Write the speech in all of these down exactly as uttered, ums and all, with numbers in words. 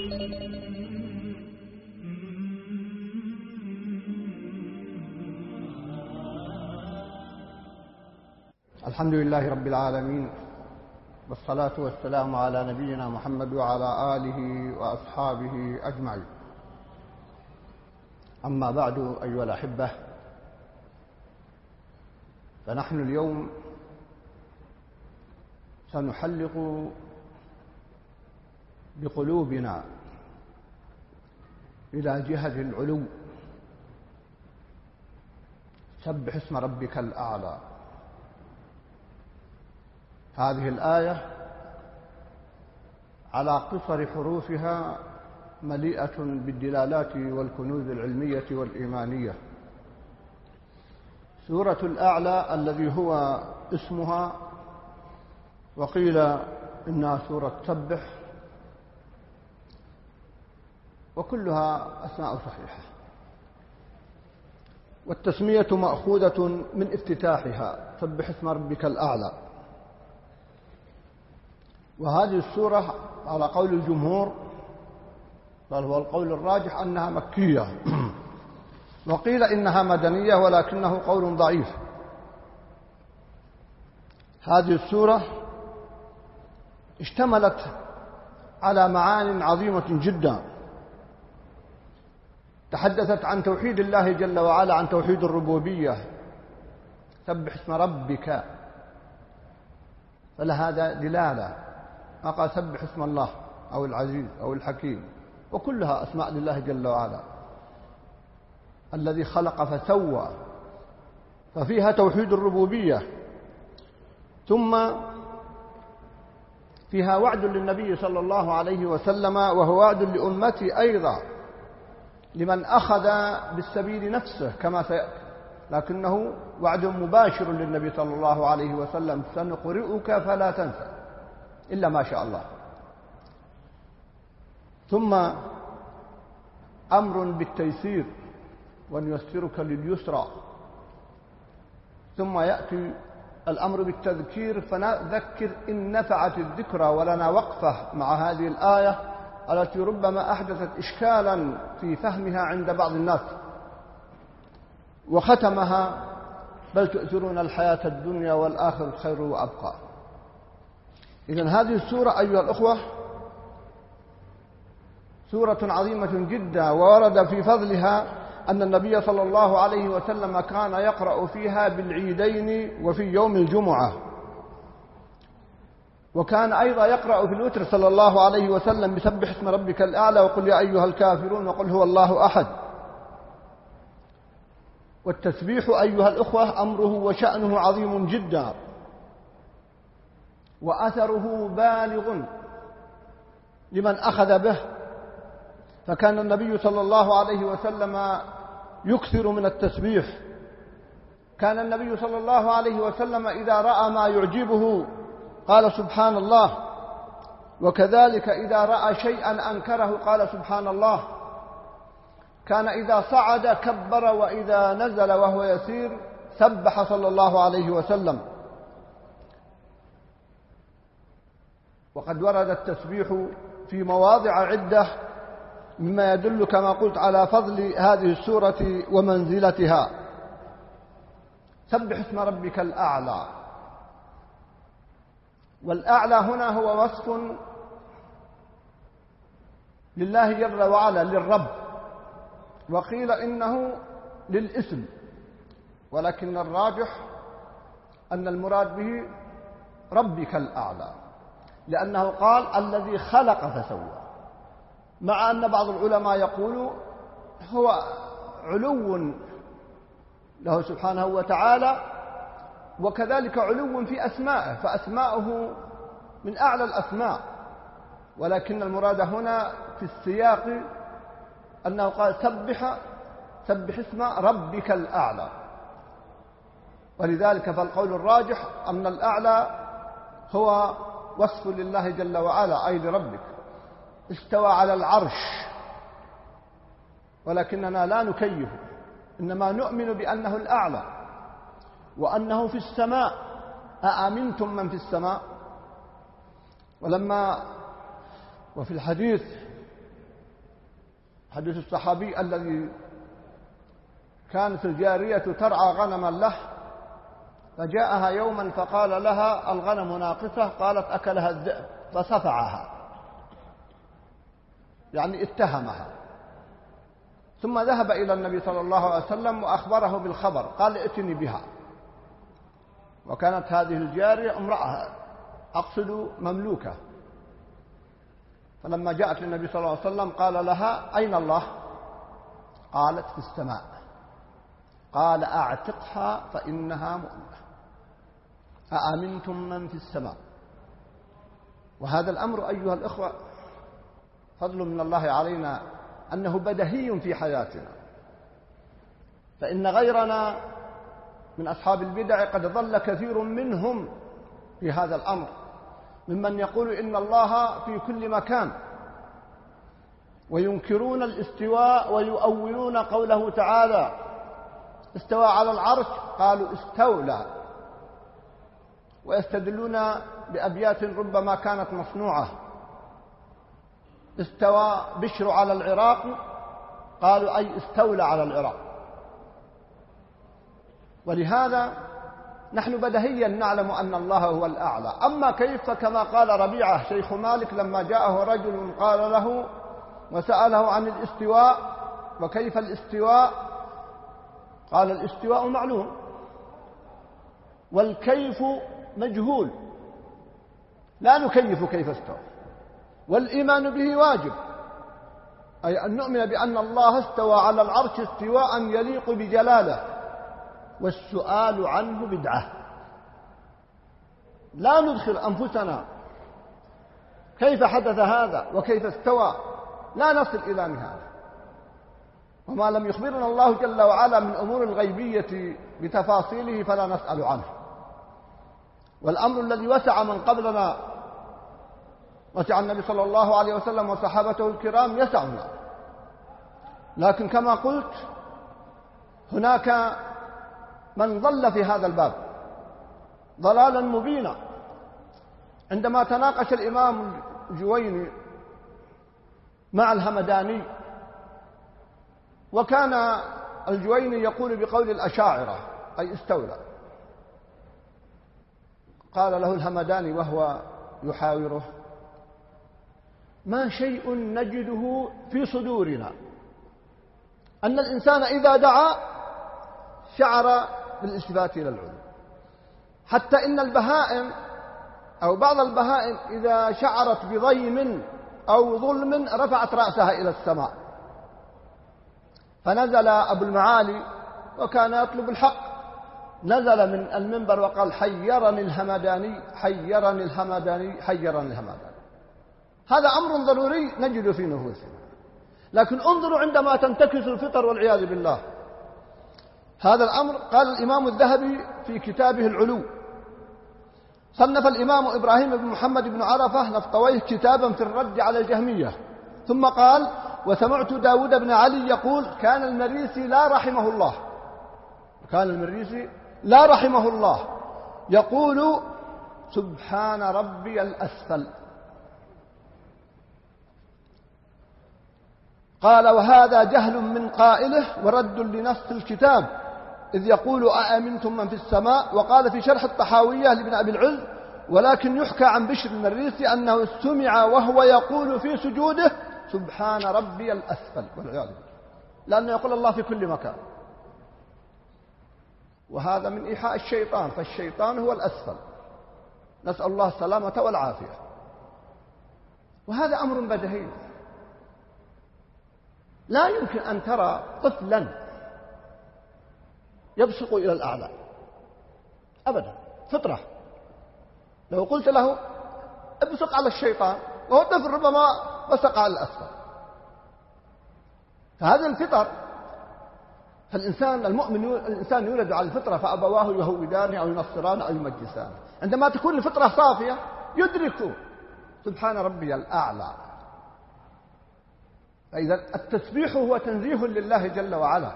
الحمد لله رب العالمين، والصلاة والسلام على نبينا محمد وعلى آله وأصحابه أجمعين. أما بعد أيها الأحبة، فنحن اليوم سنحلق بقلوبنا إلى جهة العلو. سبح اسم ربك الأعلى. هذه الآية على قصر حروفها مليئة بالدلالات والكنوز العلمية والإيمانية. سورة الأعلى الذي هو اسمها، وقيل إنها سورة سبح، وكلها أسماء صحيحة، والتسمية مأخوذة من افتتاحها سبح اسم ربك الأعلى. وهذه السورة على قول الجمهور، بل هو القول الراجح، أنها مكية، وقيل إنها مدنية، ولكنه قول ضعيف. هذه السورة اشتملت على معان عظيمة جدا. تحدثت عن توحيد الله جل وعلا، عن توحيد الربوبية، سبح اسم ربك، فلهذا دلالة. ما قال سبح اسم الله أو العزيز أو الحكيم، وكلها أسماء لله جل وعلا الذي خلق فسوى، ففيها توحيد الربوبية. ثم فيها وعد للنبي صلى الله عليه وسلم، وهو وعد لأمتي أيضا، لمن أخذ بالسبيل نفسه كما سيأتي، لكنه وعد مباشر للنبي صلى الله عليه وسلم: سنقرئك فلا تنسى إلا ما شاء الله. ثم أمر بالتيسير، ونيسرك لليسرى. ثم يأتي الأمر بالتذكير، فنذكر إن نفعت الذكرى. ولنا وقفة مع هذه الآية التي ربما أحدثت إشكالا في فهمها عند بعض الناس. وختمها: بل تؤثرون الحياة الدنيا والآخرة خير وأبقى. إذن هذه السورة أيها الأخوة سورة عظيمة جدا، وورد في فضلها أن النبي صلى الله عليه وسلم كان يقرأ فيها بالعيدين وفي يوم الجمعة، وكان أيضا يقرأ في الوتر صلى الله عليه وسلم بسبح اسم ربك الأعلى، وقل يا أيها الكافرون، وقل هو الله أحد. والتسبيح أيها الأخوة أمره وشأنه عظيم جدا، وأثره بالغ لمن أخذ به. فكان النبي صلى الله عليه وسلم يكثر من التسبيح. كان النبي صلى الله عليه وسلم إذا رأى ما يعجبه قال سبحان الله، وكذلك إذا رأى شيئا أنكره قال سبحان الله. كان إذا صعد كبر، وإذا نزل وهو يسير سبح صلى الله عليه وسلم. وقد ورد التسبيح في مواضع عدة، مما يدل كما قلت على فضل هذه السورة ومنزلتها. سبح اسم ربك الأعلى. والأعلى هنا هو وصف لله جل وعلا، للرب، وقيل إنه للاسم، ولكن الراجح أن المراد به ربك الأعلى، لأنه قال الذي خلق فسوى، مع أن بعض العلماء يقول هو علو له سبحانه وتعالى، وكذلك علو في أسمائه، فأسماؤه من أعلى الأسماء، ولكن المراد هنا في السياق أنه قال سبح سبح اسم ربك الأعلى. ولذلك فالقول الراجح أن الأعلى هو وصف لله جل وعلا، أي لربك. استوى على العرش، ولكننا لا نكيفه، إنما نؤمن بأنه الأعلى، وأنه في السماء. أأمنتم من في السماء؟ ولما وفي الحديث حديث الصحابي الذي كانت الجارية ترعى غنما له، فجاءها يوما فقال لها الغنم ناقصة، قالت أكلها الذئب، فصفعها يعني اتهمها. ثم ذهب إلى النبي صلى الله عليه وسلم وأخبره بالخبر، قال ائتني بها. وكانت هذه الجارية امرأة، أقصد مملوكة. فلما جاءت للنبي صلى الله عليه وسلم قال لها أين الله؟ قالت في السماء. قال أعتقها فإنها مؤمنة. أأمنتم من في السماء؟ وهذا الأمر أيها الإخوة فضل من الله علينا أنه بديهي في حياتنا، فإن غيرنا من أصحاب البدع قد ضل كثير منهم في هذا الأمر، ممن يقول إن الله في كل مكان، وينكرون الاستواء ويؤولون قوله تعالى استوى على العرش، قالوا استولى، ويستدلون بأبيات ربما كانت مصنوعة. استوى بشر على العراق، قالوا أي استولى على العراق. ولهذا نحن بديهيا نعلم أن الله هو الأعلى. أما كيف؟ كما قال ربيعة شيخ مالك لما جاءه رجل قال له وسأله عن الاستواء وكيف الاستواء، قال الاستواء معلوم والكيف مجهول، لا نكيف كيف استوى، والإيمان به واجب، أي أن نؤمن بأن الله استوى على العرش استواء يليق بجلاله، والسؤال عنه بدعة. لا ندخل أنفسنا كيف حدث هذا وكيف استوى، لا نصل إلى نهاية. وما لم يخبرنا الله جل وعلا من أمور الغيبية بتفاصيله فلا نسأل عنه. والأمر الذي وسع من قبلنا، وسع النبي صلى الله عليه وسلم وصحابته الكرام، يسعنا. لكن كما قلت هناك من ضل في هذا الباب ضلالا مبينا. عندما تناقش الإمام الجويني مع الهمداني، وكان الجويني يقول بقول الأشاعرة أي استولى، قال له الهمداني وهو يحاوره: ما شيء نجده في صدورنا أن الإنسان إذا دعا شعر بالالتفات إلى العلو، حتى إن البهائم أو بعض البهائم إذا شعرت بضيم أو ظلم رفعت رأسها إلى السماء. فنزل أبو المعالي وكان يطلب الحق، نزل من المنبر وقال: حيرني الهمداني حيرني الهمداني حيرني الهمداني. هذا أمر ضروري نجد في نفوسنا. لكن انظروا عندما تنتكس الفطر والعياذ بالله هذا الأمر. قال الإمام الذهبي في كتابه العلو: صنف الإمام إبراهيم بن محمد بن عرفة نفطويه كتابا في الرد على الجهمية، ثم قال: وسمعت داود بن علي يقول: كان المريسي لا رحمه الله كان المريسي لا رحمه الله يقول: سبحان ربي الأسفل. قال: وهذا جهل من قائله ورد لنص الكتاب، إذ يقول: أأمنتم من في السماء. وقال في شرح الطحاوية لابن أبي العز: ولكن يحكى عن بشر المريسي أنه سمع وهو يقول في سجوده: سبحان ربي الأسفل، والعياذ بالله، لأنه يقول الله في كل مكان. وهذا من إيحاء الشيطان، فالشيطان هو الأسفل، نسأل الله السلامة والعافية. وهذا أمر بديهي. لا يمكن أن ترى طفلا يبصق إلى الأعلى أبدا، فطرة. لو قلت له ابصق على الشيطان وهو طفل ربما بصق على الأسفل. فهذه الفطر. فالإنسان المؤمن الإنسان يولد على الفطرة، فأبواه يهودانه أو ينصرانه أو يمجسانه. عندما تكون الفطرة صافية يدرك سبحان ربي الأعلى. فإذا التسبيح هو تنزيه لله جل وعلا.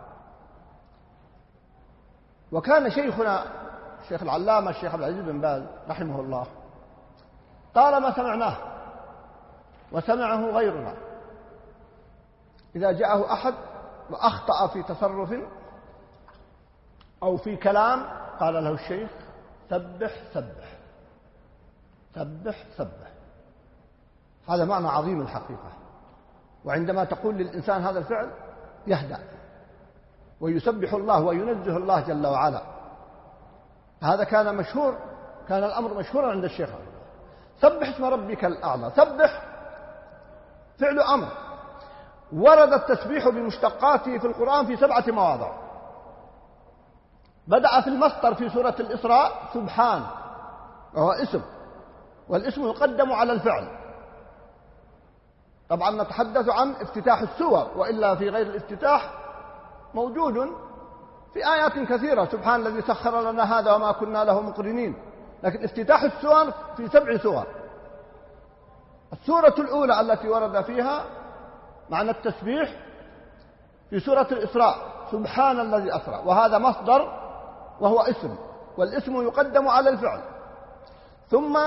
وكان شيخنا الشيخ العلامة الشيخ عبد العزيز بن باز رحمه الله طالما سمعناه وسمعه غيرنا إذا جاءه أحد وأخطأ في تصرف أو في كلام قال له الشيخ سبح سبح سبح سبح. هذا معنى عظيم الحقيقة. وعندما تقول للإنسان هذا الفعل يهدأ ويسبح الله وينزه الله جل وعلا. هذا كان مشهور، كان الأمر مشهورا عند الشيخ. سبح اسم ربك الأعلى. سبح فعل أمر، ورد التسبيح بمشتقاته في القرآن في سبعة مواضع. بدأ في المصدر في سورة الإسراء سبحان، وهو اسم، والاسم يقدم على الفعل. طبعا نتحدث عن افتتاح السور، وإلا في غير الافتتاح موجود في آيات كثيرة. سبحان الذي سخر لنا هذا وما كنا له مقرنين. لكن افتتاح السور في سبع سور. السورة الأولى التي ورد فيها معنى التسبيح في سورة الإسراء سبحان الذي أسرى، وهذا مصدر وهو اسم، والاسم يقدم على الفعل. ثم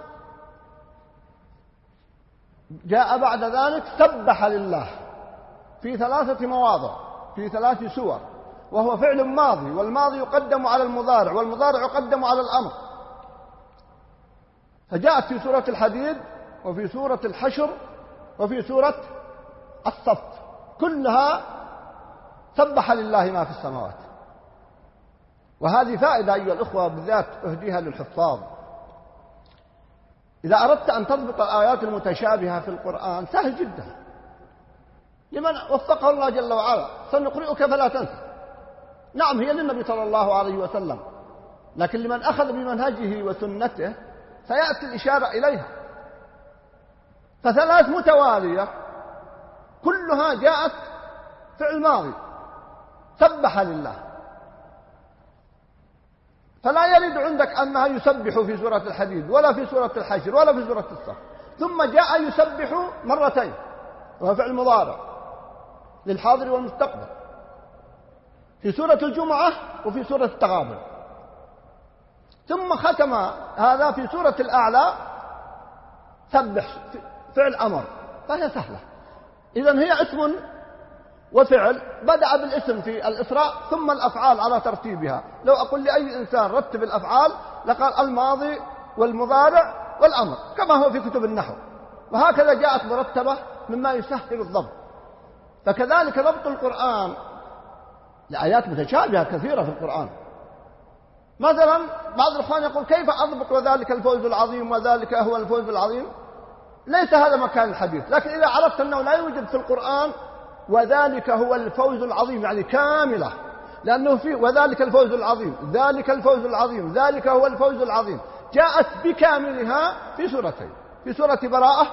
جاء بعد ذلك سبح لله في ثلاثة مواضع في ثلاث سور، وهو فعل ماضي، والماضي يقدم على المضارع، والمضارع يقدم على الأمر. فجاءت في سورة الحديد وفي سورة الحشر وفي سورة الصف، كلها سبح لله ما في السماوات. وهذه فائدة أيها الأخوة بالذات أهديها للحفاظ. إذا أردت أن تضبط الآيات المتشابهة في القرآن سهل جدا، لمن وفقه الله جل وعلا. سنقرئك فلا تنسى. نعم هي للنبي صلى الله عليه وسلم، لكن لمن أخذ بمنهجه وسنته سيأتي الإشارة إليها. فثلاث متوالية كلها جاءت فعل ماضي سبح لله، فلا يرد عندك أنها يسبح في سورة الحديد ولا في سورة الحشر ولا في سورة الصف. ثم جاء يسبح مرتين، وهو فعل مضارع للحاضر والمستقبل، في سورة الجمعة وفي سورة التغابن. ثم ختم هذا في سورة الأعلى سبح فعل أمر، فهي سهلة. إذن هي اسم وفعل، بدأ بالاسم في الإسراء ثم الأفعال على ترتيبها. لو أقول لأي إنسان رتب الأفعال لقال الماضي والمضارع والأمر، كما هو في كتب النحو، وهكذا جاءت مرتبة مما يسهل الضبط. فكذلك ضبط القرآن لآيات متشابهة كثيرة في القرآن. مثلا بعض الإخوان يقول كيف أضبط وذلك الفوز العظيم وذلك هو الفوز العظيم؟ ليس هذا مكان الحديث، لكن إذا عرفت أنه لا يوجد في القرآن وذلك هو الفوز العظيم يعني كاملة، لأنه في وذلك الفوز العظيم، ذلك الفوز العظيم، ذلك هو الفوز العظيم، جاءت بكاملها في سورتين، في سورة براءة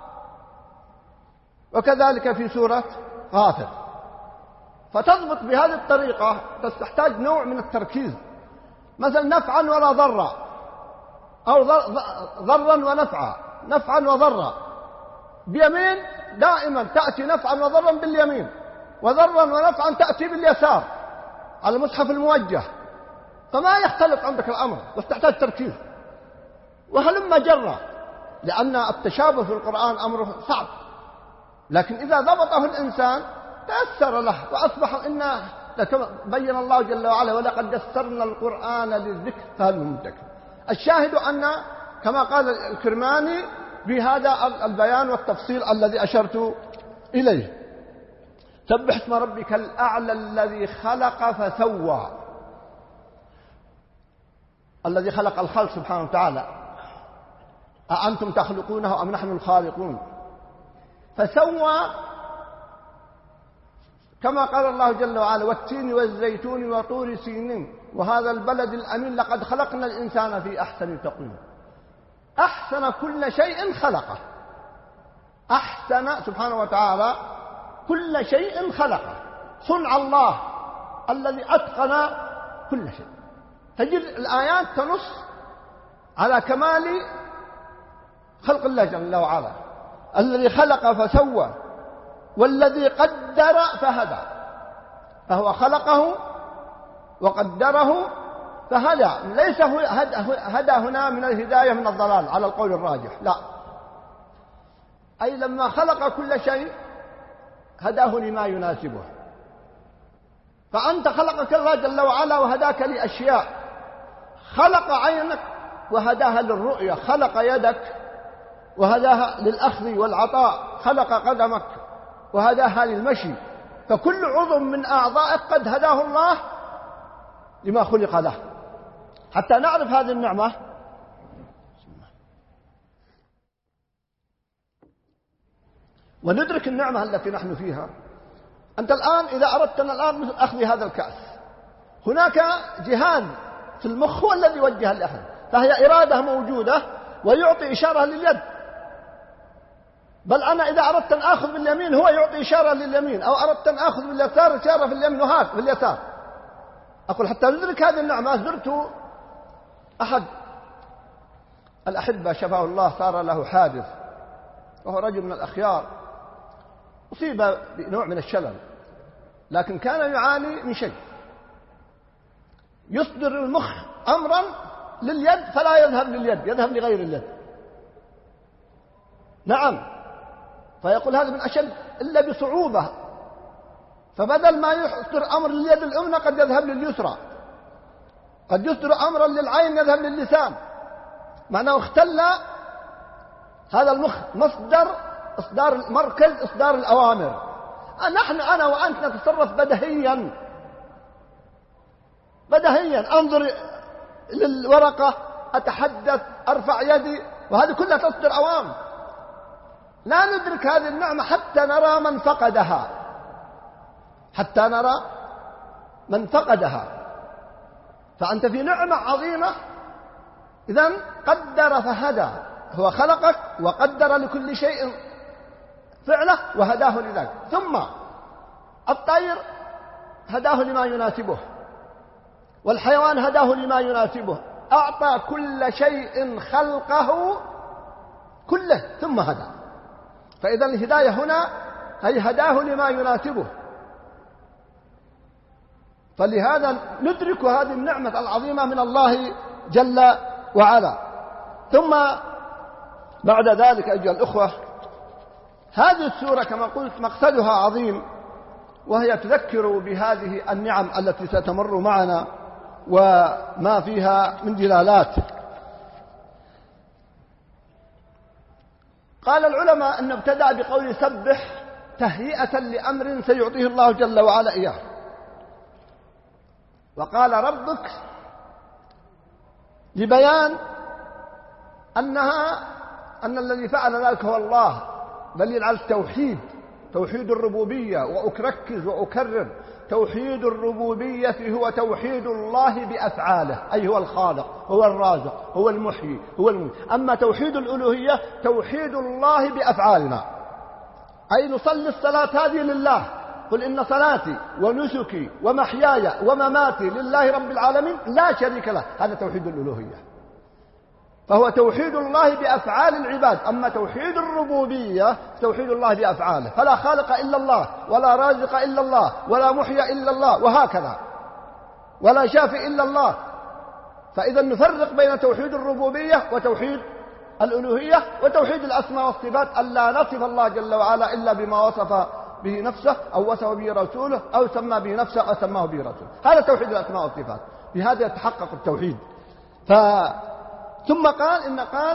وكذلك في سورة غافر. فتضبط بهذه الطريقة تحتاج نوع من التركيز. مثلا نفعا ولا ضرا، أو ضرا ونفعا، نفعا وضرا بيمين دائما تأتي نفعا وضرا باليمين، وضرا ونفعا تأتي باليسار على المصحف الموجه. فما يختلف عندك الأمر، بس تحتاج تركيز. وهلما جرى، لأن التشابه في القرآن أمره صعب، لكن إذا ضبطه الإنسان تيسر له وأصبح إنه بين الله جل وعلا ولقد يسرنا القرآن للذكر فهل من مدكر. الشاهد أن كما قال الكرماني بهذا البيان والتفصيل الذي أشرت إليه. سبح اسم ربك الأعلى الذي خلق فسوى، الذي خلق الخلق سبحانه وتعالى. أأنتم تخلقونه أم نحن الخالقون؟ فسوى كما قال الله جل وعلا والتين والزيتون وطور سينين وهذا البلد الأمين لقد خلقنا الإنسان في أحسن تقويم. أحسن كل شيء خلقه، أحسن سبحانه وتعالى كل شيء خلقه، صنع الله الذي أتقن كل شيء. تجد الآيات تنص على كمال خلق الله جل وعلا، الذي خلق فسوى والذي قدر فهدى. فهو خلقه وقدره فهدى، ليس هدى هنا من الهداية من الضلال على القول الراجح، لا، أي لما خلق كل شيء هداه لما يناسبه. فأنت خلقك الله جل وعلا وهداك لأشياء، خلق عينك وهداها للرؤية، خلق يدك وهداها للأخذ والعطاء، خلق قدمك وهداها للمشي. فكل عضو من أعضائك قد هداه الله لما خلق له. حتى نعرف هذه النعمة وندرك النعمة التي نحن فيها. أنت الآن إذا أردت الآن مثل أخذ هذا الكأس، هناك جهاز في المخ هو الذي يوجه الأخذ، فهي إرادة موجودة ويعطي إشارة لليد. بل أنا إذا أردت أن آخذ باليمين هو يعطي إشارة لليمين، أو أردت أن آخذ باليسار إشارة في اليمين وهاك في اليسار. أقول حتى ندرك هذه النعمة. زرت أحد الأحبة شفاه الله، صار له حادث، وهو رجل من الأخيار، أصيب بنوع من الشلل، لكن كان يعاني من شيء، يصدر المخ أمرا لليد فلا يذهب لليد، يذهب لغير اليد. نعم، فيقول هذا من أشد إلا بصعوبة، فبدل ما يصدر أمر لليد اليمنى قد يذهب لليسرى، قد يصدر أمرا للعين يذهب لللسان. معناه اختل هذا المخ مصدر إصدار مركز إصدار الأوامر. نحن أنا وأنت نتصرف بدهيا بدهيا، أنظر للورقة، أتحدث، أرفع يدي، وهذه كلها تصدر أوامر. لا ندرك هذه النعمة حتى نرى من فقدها، حتى نرى من فقدها. فأنت في نعمة عظيمة. إذن قدر فهدى، هو خلقك وقدر لكل شيء فعله وهداه لذلك. ثم الطير هداه لما يناسبه، والحيوان هداه لما يناسبه، أعطى كل شيء خلقه كله ثم هدى. فإذا الهداية هنا أي هداه لما يناسبه. فلهذا ندرك هذه النعمة العظيمة من الله جل وعلا. ثم بعد ذلك أيها الأخوة، هذه السورة كما قلت مقصدها عظيم، وهي تذكر بهذه النعم التي ستمر معنا وما فيها من دلالات. قال العلماء أن ابتدأ بقول سبح تهيئة لأمر سيعطيه الله جل وعلا إياه، وقال ربك لبيان أنها أن الذي فعل ذلك هو الله، دليل على التوحيد، توحيد الربوبية. وأكركز وأكرر، توحيد الربوبية هو توحيد الله بأفعاله، أي هو الخالق، هو الرازق، هو المحيي، هو المميت. أما توحيد الألوهية توحيد الله بأفعالنا، أي نصلي الصلاة هذه لله، قل إن صلاتي ونسكي ومحياي ومماتي لله رب العالمين لا شريك له، هذا توحيد الألوهية. فهو توحيد الله بأفعال العباد. أما توحيد الربوبية توحيد الله بأفعاله، فلا خالق إلا الله، ولا رازق إلا الله، ولا محيي إلا الله، وهكذا، ولا شافي إلا الله. فإذا نفرق بين توحيد الربوبية وتوحيد الألوهية وتوحيد الأسماء والصفات، ألا نصف الله جل وعلا إلا بما وصف به نفسه أو وصف به رسوله أو سمى به نفسه أو سماه به رسوله. هذا توحيد الأسماء والصفات، بهذا يتحقق التوحيد. ف ثم قال إن قال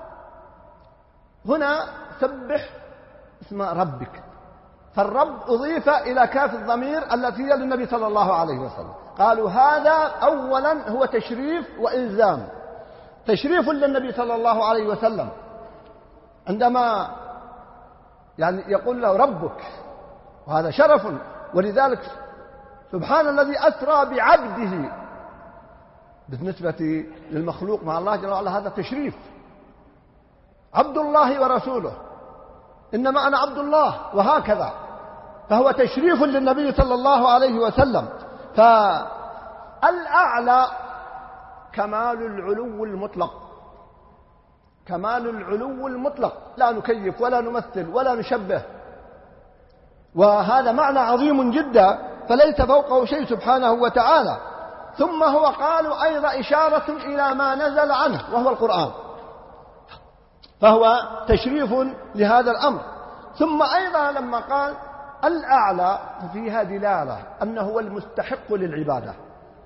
هنا سبح اسم ربك، فالرب أضيف إلى كاف الضمير التي هي للنبي صلى الله عليه وسلم. قالوا هذا أولا هو تشريف وإلزام، تشريف للنبي صلى الله عليه وسلم عندما يعني يقول له ربك، وهذا شرف. ولذلك سبحان الذي أسرى بعبده، بالنسبة للمخلوق مع الله جل وعلا هذا تشريف، عبد الله ورسوله، إنما أنا عبد الله، وهكذا. فهو تشريف للنبي صلى الله عليه وسلم. فالأعلى كمال العلو المطلق، كمال العلو المطلق، لا نكيف ولا نمثل ولا نشبه، وهذا معنى عظيم جدا، فليس فوقه شيء سبحانه وتعالى. ثم هو قالوا أيضا إشارة إلى ما نزل عنه وهو القرآن، فهو تشريف لهذا الأمر. ثم أيضا لما قال الأعلى فيها دلالة أنه هو المستحق للعبادة،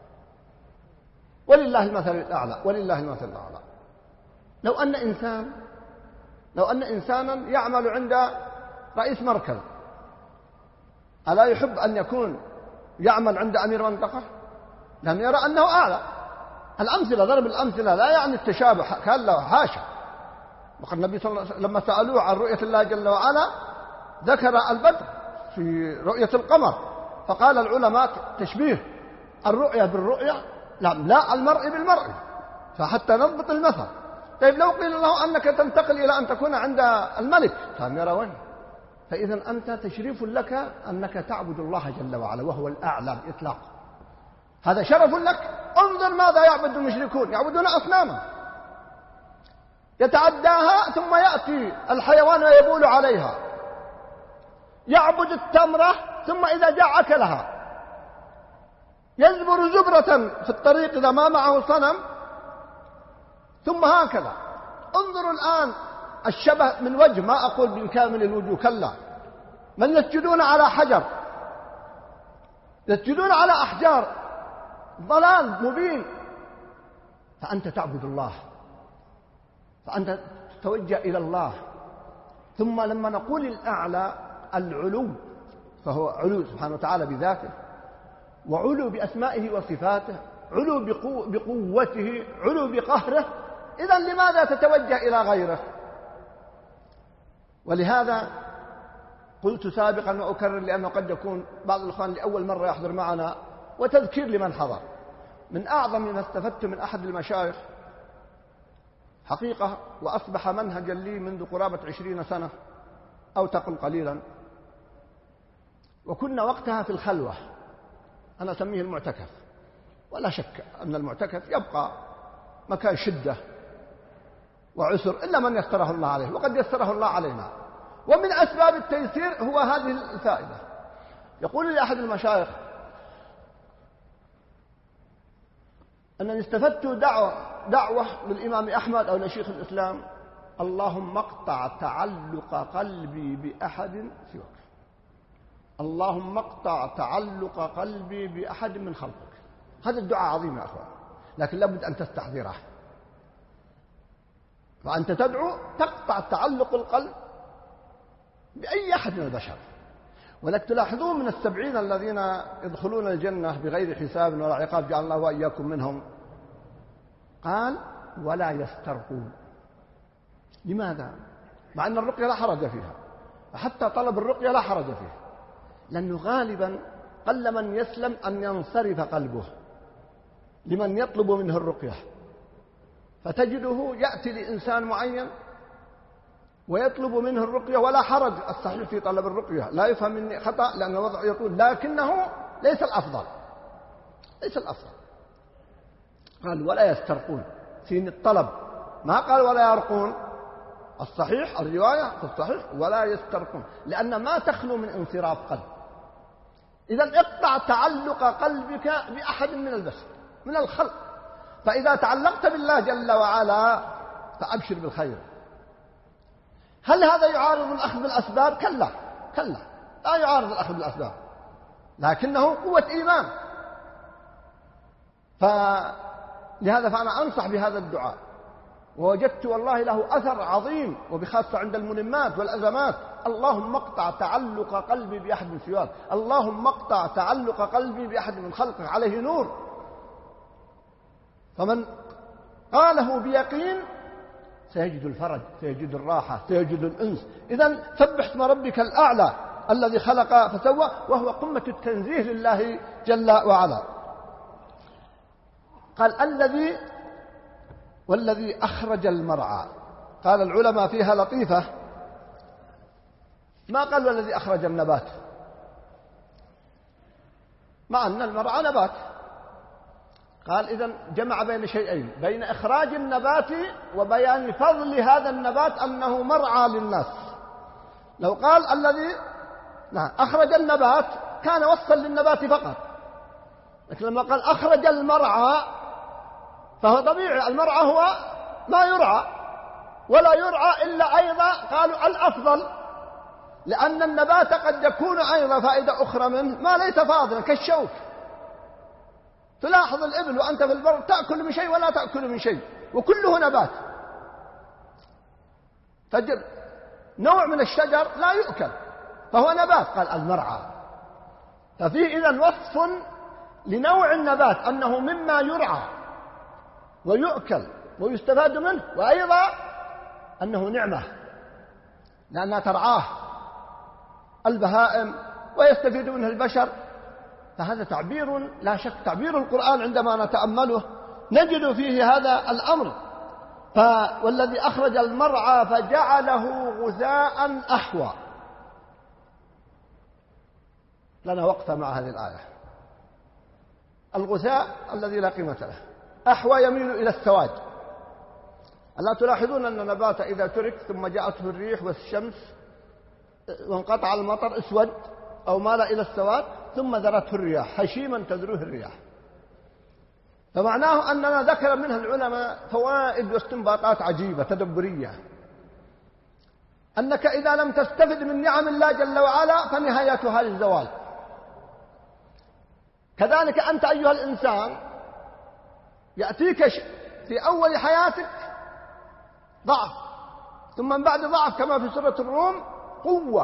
ولله المثل الأعلى، ولله المثل الأعلى. لو أن إنسان لو أن إنسانا يعمل عند رئيس مركز، ألا يحب أن يكون يعمل عند أمير منطقة؟ لم يرى أنه أعلى. الأمثلة، ضرب الأمثلة لا يعني التشابه، قال له حاشا. وقد النبي صلى الله عليه وسلم لما سألوه عن رؤية الله جل وعلا ذكر البدر في رؤية القمر، فقال العلماء تشبيه الرؤية بالرؤية، لا لا المرء بالمرء، فحتى نضبط المثل. طيب لو قيل له أنك تنتقل إلى أن تكون عند الملك، كان يرى وين؟ فإذا أنت تشريف لك أنك تعبد الله جل وعلا وهو الأعلى بإطلاق، هذا شرف لك. انظر ماذا يعبد المشركون، يعبدون أصناما يتعداها ثم يأتي الحيوان ويبول عليها، يعبد التمرة ثم إذا جاء أكلها، يزبر زبرة في الطريق إذا ما معه صنم، ثم هكذا. انظروا الآن الشبه من وجه، ما أقول بكامل الوجوه، كلا، من يسجدون على حجر، يسجدون على أحجار، ضلال مبين. فأنت تعبد الله، فأنت تتوجه إلى الله. ثم لما نقول الأعلى، العلو، فهو علو سبحانه وتعالى بذاته، وعلو بأسمائه وصفاته، علو بقو بقوته، علو بقهره. إذن لماذا تتوجه إلى غيره؟ ولهذا قلت سابقا وأكرر، لأنه قد يكون بعض الإخوان لأول مرة يحضر معنا، وتذكير لمن حضر. من أعظم ما استفدت من أحد المشايخ حقيقة، وأصبح منهجا لي منذ قرابة عشرين سنة أو تقل قليلا، وكنا وقتها في الخلوة، أنا أسميه المعتكف، ولا شك أن المعتكف يبقى مكان شدة وعسر إلا من يسره الله عليه، وقد يسره الله علينا. ومن أسباب التيسير هو هذه الفائدة. يقول لي أحد المشايخ أنني استفدت دعوة, دعوة للإمام أحمد أو لشيخ الإسلام: اللهم اقطع تعلق قلبي بأحد سواك، اللهم اقطع تعلق قلبي بأحد من خلقك. هذا الدعاء عظيم يا أخوان، لكن لابد أن تستحضره. فأنت تدعو تقطع تعلق القلب بأي أحد من البشر. ولك تلاحظون من السبعين الذين يدخلون الجنة بغير حساب ولا عقاب، جعل الله وإياكم منهم، قال: ولا يسترقون. لماذا؟ مع أن الرقية لا حرج فيها، حتى طلب الرقية لا حرج فيه، لأنه غالبا قل من يسلم أن ينصرف قلبه لمن يطلب منه الرقية. فتجده يأتي لإنسان معين ويطلب منه الرقية ولا حرج. الصحيح في طلب الرقية، لا يفهم مني خطأ، لأن الوضع يقول لكنه ليس الأفضل، ليس الأفضل. قال: ولا يسترقون، سين الطلب، ما قال ولا يرقون. الصحيح الرواية في الصحيح ولا يسترقون، لأن ما تخلو من انصراف قلب. إذن اقطع تعلق قلبك بأحد من البشر من الخلق، فإذا تعلقت بالله جل وعلا فأبشر بالخير. هل هذا يعارض الأخذ بالأسباب؟ كلا كلا، لا يعارض الأخذ بالأسباب، لكنه قوة إيمان. فلهذا فأنا أنصح بهذا الدعاء، ووجدت والله له أثر عظيم، وبخاصة عند الملمات والأزمات. اللهم اقطع تعلق قلبي بأحد من سواك، اللهم اقطع تعلق قلبي بأحد من خلقك، عليه نور. فمن قاله بيقين سيجد الفرج، سيجد الراحة، سيجد الأنس. إذن سبح اسم ربك الأعلى الذي خلق فسوى، وهو قمة التنزيه لله جل وعلا. قال: الذي والذي أخرج المرعى. قال العلماء فيها لطيفة، ما قال والذي أخرج النبات، مع أن المرعى نبات. قال: إذن جمع بين شيئين، بين إخراج النبات وبيان فضل هذا النبات أنه مرعى للناس. لو قال الذي نعم أخرج النبات كان وصفا للنبات فقط، لكن لما قال أخرج المرعى فهو طبيعي، المرعى هو ما يرعى، ولا يرعى إلا أيضا قالوا الأفضل، لأن النبات قد يكون أيضا فائدة أخرى منه ما ليس فاضلا كالشوك. تلاحظ الإبل وأنت في البر تأكل من شيء ولا تأكل من شيء وكله نبات. تجد نوع من الشجر لا يؤكل فهو نبات، قال المرعى. ففيه إذن وصف لنوع النبات أنه مما يرعى ويؤكل ويستفاد منه، وأيضا أنه نعمة لأنها ترعاه البهائم ويستفيد منه البشر. فهذا تعبير لا شك تعبير القرآن عندما نتأمله نجد فيه هذا الأمر. ف... والذي أخرج المرعى فجعله غثاء أحوى. لنا وقفة مع هذه الآية. الغثاء الذي لا قيمة له، أحوى يميل إلى السواد. ألا تلاحظون أن النبات إذا ترك ثم جاءته الريح والشمس وانقطع المطر اسود أو مال إلى السواد ثم ذرته الرياح هشيما تذروه الرياح. فمعناه أننا ذكر منها العلماء فوائد واستنباطات عجيبة تدبرية، أنك إذا لم تستفد من نعم الله جل وعلا فنهايتها للزوال. كذلك أنت أيها الإنسان يأتيك في أول حياتك ضعف، ثم من بعد ضعف كما في سورة الروم قوة،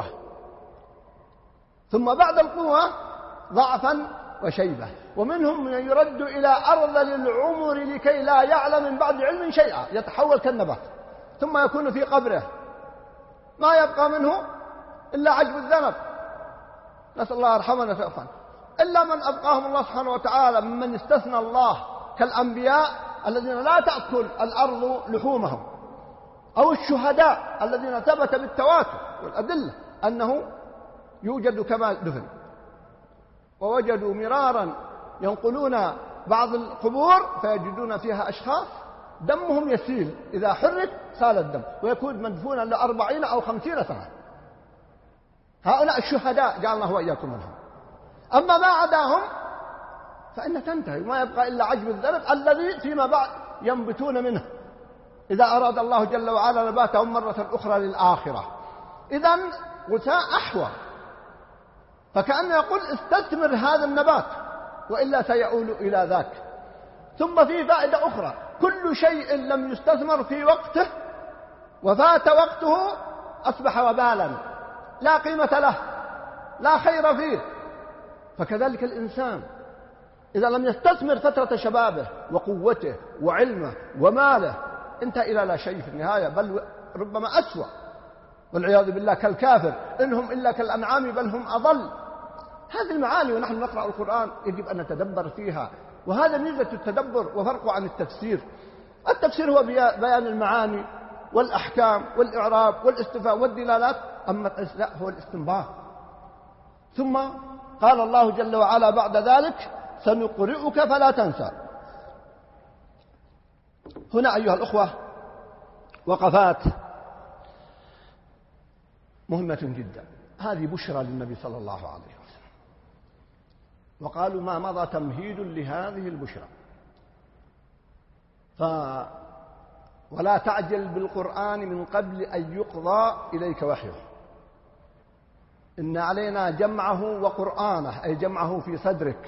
ثم بعد القوة ضعفا وشيبة، ومنهم من يرد إلى أرذل العمر لكي لا يعلم من بعد علم شيئا، يتحول كالنبات ثم يكون في قبره ما يبقى منه إلا عجب الذنب، نسأل الله يرحمنا سوفا، إلا من أبقاهم الله سبحانه وتعالى ممن استثنى الله كالأنبياء الذين لا تأكل الأرض لحومهم، أو الشهداء الذين ثبت بالتواتر والأدلة أنه يوجد كما دفن. ووجدوا مرارا ينقلون بعض القبور فيجدون فيها أشخاص دمهم يسيل، إذا حرك سال الدم ويكون مدفونا لأربعين أو خمسين سنة. هؤلاء الشهداء جعلنا هو إياكم منهم. أما ما عداهم فإن تنتهي ما يبقى إلا عجب الذنب الذي فيما بعد ينبتون منه إذا أراد الله جل وعلا نباتهم مرة أخرى للآخرة. إذن غثاء أحوى، فكأنه يقول استثمر هذا النبات وإلا سيؤول إلى ذاك. ثم في فائدة أخرى، كل شيء لم يستثمر في وقته وفات وقته أصبح وبالا لا قيمة له لا خير فيه. فكذلك الإنسان إذا لم يستثمر فترة شبابه وقوته وعلمه وماله انتهى إلى لا شيء في النهاية، بل ربما أسوأ والعياذ بالله كالكافر، إنهم إلا كالأنعام بل هم أضل. هذه المعاني ونحن نقرأ القرآن يجب أن نتدبر فيها، وهذا ميزة التدبر وفرقه عن التفسير. التفسير هو بيان المعاني والأحكام والإعراب والاستفهام والدلالات، أما الإسلام هو الاستنباط. ثم قال الله جل وعلا بعد ذلك سنقرئك فلا تنسى. هنا أيها الأخوة وقفات مهمة جدا. هذه بشرى للنبي صلى الله عليه وسلم، وقالوا ما مضى تمهيد لهذه البشرى. ف ولا تعجل بالقرآن من قبل أن يقضى إليك وحيه، إن علينا جمعه وقرآنه، أي جمعه في صدرك.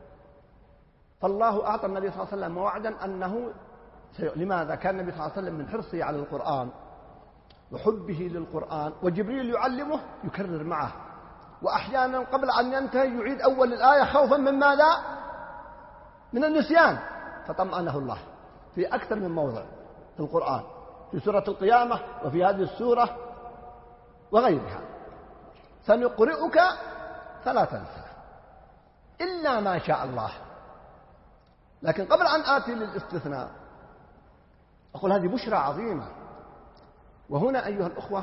فالله أعطى النبي صلى الله عليه وسلم وعدا أنه سي... لماذا؟ كان النبي صلى الله عليه وسلم من حرصه على القرآن وحبه للقرآن، وجبريل يعلمه يكرر معه، وأحيانا قبل أن ينتهي يعيد أول الآية خوفا من ماذا؟ من النسيان، فطمأنه الله في أكثر من موضع في القرآن، في سورة القيامة وفي هذه السورة وغيرها. سنقرئك فلا تنسى إلا ما شاء الله. لكن قبل أن آتي للاستثناء أقول هذه بشرى عظيمة. وهنا أيها الأخوة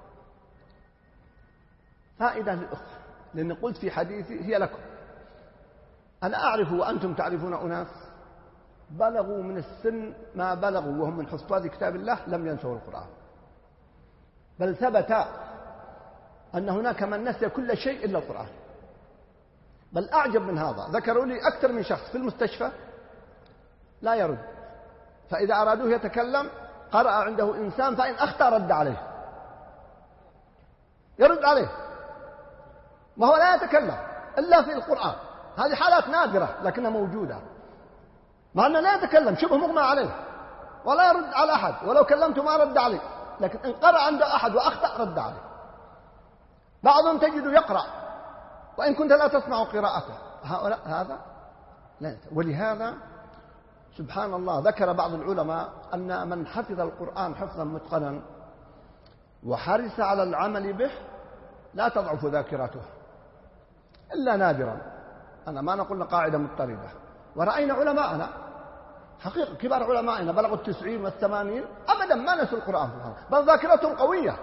فائدة للأخوة، لأن قلت في حديثي هي لكم. أنا أعرف وأنتم تعرفون أناس بلغوا من السن ما بلغوا وهم من حفاظ كتاب الله لم ينسوا القرآن، بل ثبت أن هناك من نسي كل شيء إلا القرآن. بل أعجب من هذا، ذكروا لي أكثر من شخص في المستشفى لا يرد، فإذا أرادوه يتكلم قرأ عنده إنسان فإن أخطأ رد عليه. يرد عليه، ما هو لا يتكلم إلا في القرآن. هذه حالات نادرة لكنها موجودة، مع أنه لا يتكلم، شبه مغمى عليه ولا يرد على أحد، ولو كلمته ما رد عليه، لكن إن قرأ عنده أحد وأخطأ رد عليه. بعضهم تجده يقرأ وإن كنت لا تسمع قراءته، هؤلاء هذا لا. ولهذا سبحان الله ذكر بعض العلماء أن من حفظ القرآن حفظا متقنا وحرص على العمل به لا تضعف ذاكرته إلا نادرا. أنا ما نقول قاعدة مضطردة، ورأينا علماءنا حقيقة كبار علمائنا بلغوا التسعين والثمانين أبدا ما نسوا القرآن، بل ذاكرتهم قوية،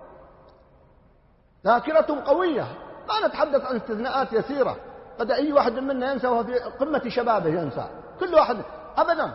ذاكرتهم قوية. ما نتحدث عن استثناءات يسيرة، قد أي واحد منا ينسى وهو في قمة شبابه ينسى، كل واحد أبدا.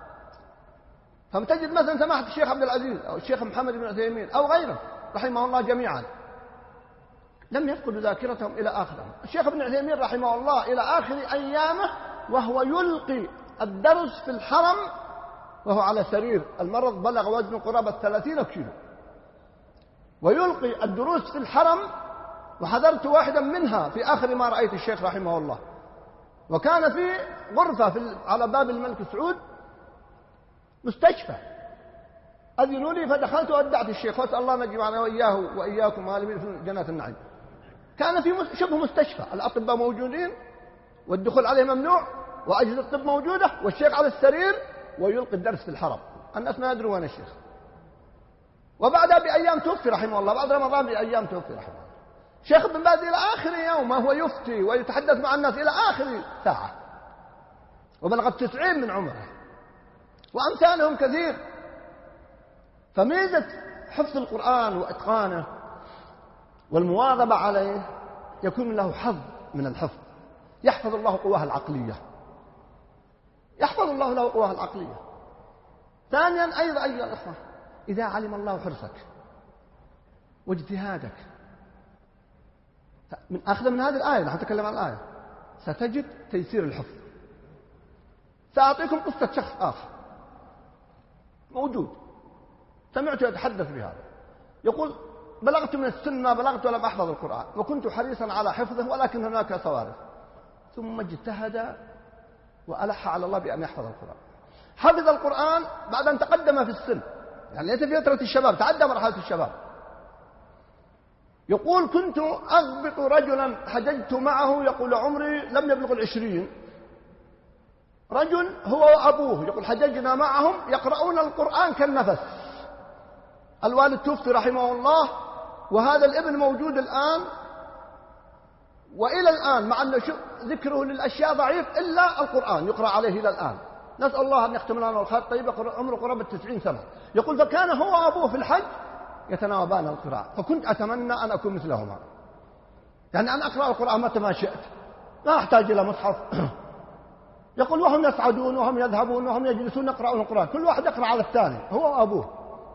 فتجد مثلا سماحة الشيخ عبد العزيز أو الشيخ محمد بن عثيمين أو غيره رحمه الله جميعا لم يفقدوا ذاكرتهم إلى آخرهم. الشيخ ابن عثيمين رحمه الله إلى آخر أيامه وهو يلقي الدرس في الحرم وهو على سرير المرض، بلغ وزنه قرابة ثلاثين كيلو، ويلقي الدروس في الحرم. وحضرت واحدا منها في آخر ما رأيت الشيخ رحمه الله، وكان في غرفة في على باب الملك سعود مستشفى، أذنوا لي فدخلت وأدعت الشيخ وأسأل الله نجي معنا وإياه وإياكم غالبين في جنات النعيم. كان في شبه مستشفى، الأطباء موجودين والدخول عليه ممنوع وأجهزة الطب موجودة والشيخ على السرير ويلقي الدرس في الحرم، الناس ما يدرون وين الشيخ. وبعدها بأيام توفي رحمه الله، بعد رمضان بأيام توفي رحمه الله. شيخ ابن باز إلى آخر يوم هو يفتي ويتحدث مع الناس إلى آخر ساعة، وبلغ التسعين من عمره، وأمثالهم كثير. فميزة حفظ القرآن وإتقانه والمواظبة عليه يكون له حظ من الحفظ، يحفظ الله قواه العقلية، يحفظ الله له قواه العقلية. ثانيا أيضا أيها الأخوة، إذا علم الله حرصك واجتهادك، من أخذ من هذه الآية، نحن نتكلم عن الآية، ستجد تيسير الحفظ. سأعطيكم قصة شخص آخر موجود سمعته يتحدث بهذا، يقول بلغت من السن ما بلغت ولم أحفظ القرآن، وكنت حريصا على حفظه ولكن هناك صوارف، ثم اجتهد وألح على الله بأن يحفظ القرآن. حفظ القرآن بعد أن تقدم في السن، يعني ليس في فترة الشباب، تعدى مرحلة الشباب. يقول كنت أضبط رجلا حججت معه، يقول عمري لم يبلغ العشرين، رجل هو وأبوه يقول حججنا معهم يقرؤون القرآن كالنفس. الوالد توفي رحمه الله، وهذا الابن موجود الآن وإلى الآن، مع أن ذكره للأشياء ضعيف إلا القرآن يقرأ عليه إلى الآن. نسأل الله أن يختم لنا الخير طيب، عمره قرابة تسعين سنة. يقول فكان هو وأبوه في الحج يتناوبان القراءة، فكنت أتمنى أن أكون مثلهما، يعني أن أقرأ القرآن متى ما شئت، لا أحتاج إلى مصحف. يقول وهم يصعدون وهم يذهبون وهم يجلسون يقرؤون القرآن، كل واحد يقرأ على الثاني هو وأبوه.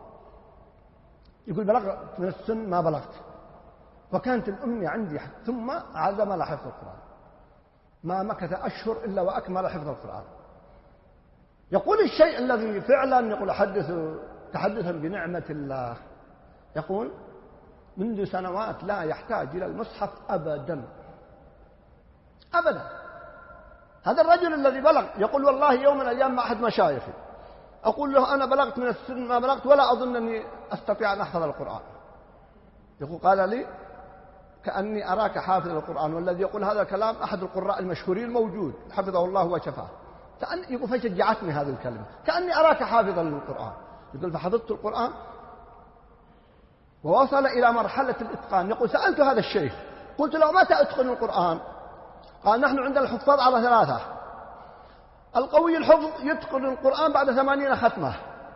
يقول بلغت من السن ما بلغت، وكانت الأمنية عندي، ثم عزم على حفظ القرآن، ما مكث أشهر إلا وأكمل حفظ القرآن. يقول الشيء الذي فعلا يقول أحدث تحدثا بنعمة الله، يقول منذ سنوات لا يحتاج إلى المصحف أبدا أبدا. هذا الرجل الذي بلغ يقول والله يوم من الأيام مع أحد مشايخي أقول له أنا بلغت من السن ما بلغت ولا أظن أني أستطيع أن أحفظ القرآن. يقول قال لي كأني أراك حافظ القرآن، والذي يقول هذا الكلام أحد القراء المشهورين الموجود حفظه الله وشفاه. كأني يقول فشجعتني هذه الكلمة، كأني أراك حافظا للقرآن. يقول فحفظت القرآن ووصل إلى مرحلة الإتقان. يقول سألت هذا الشيخ قلت له متى أتقن القرآن؟ قال نحن عندنا الحفاظ على ثلاثة، القوي الحفظ يتقن القرآن بعد ثمانين ختمة،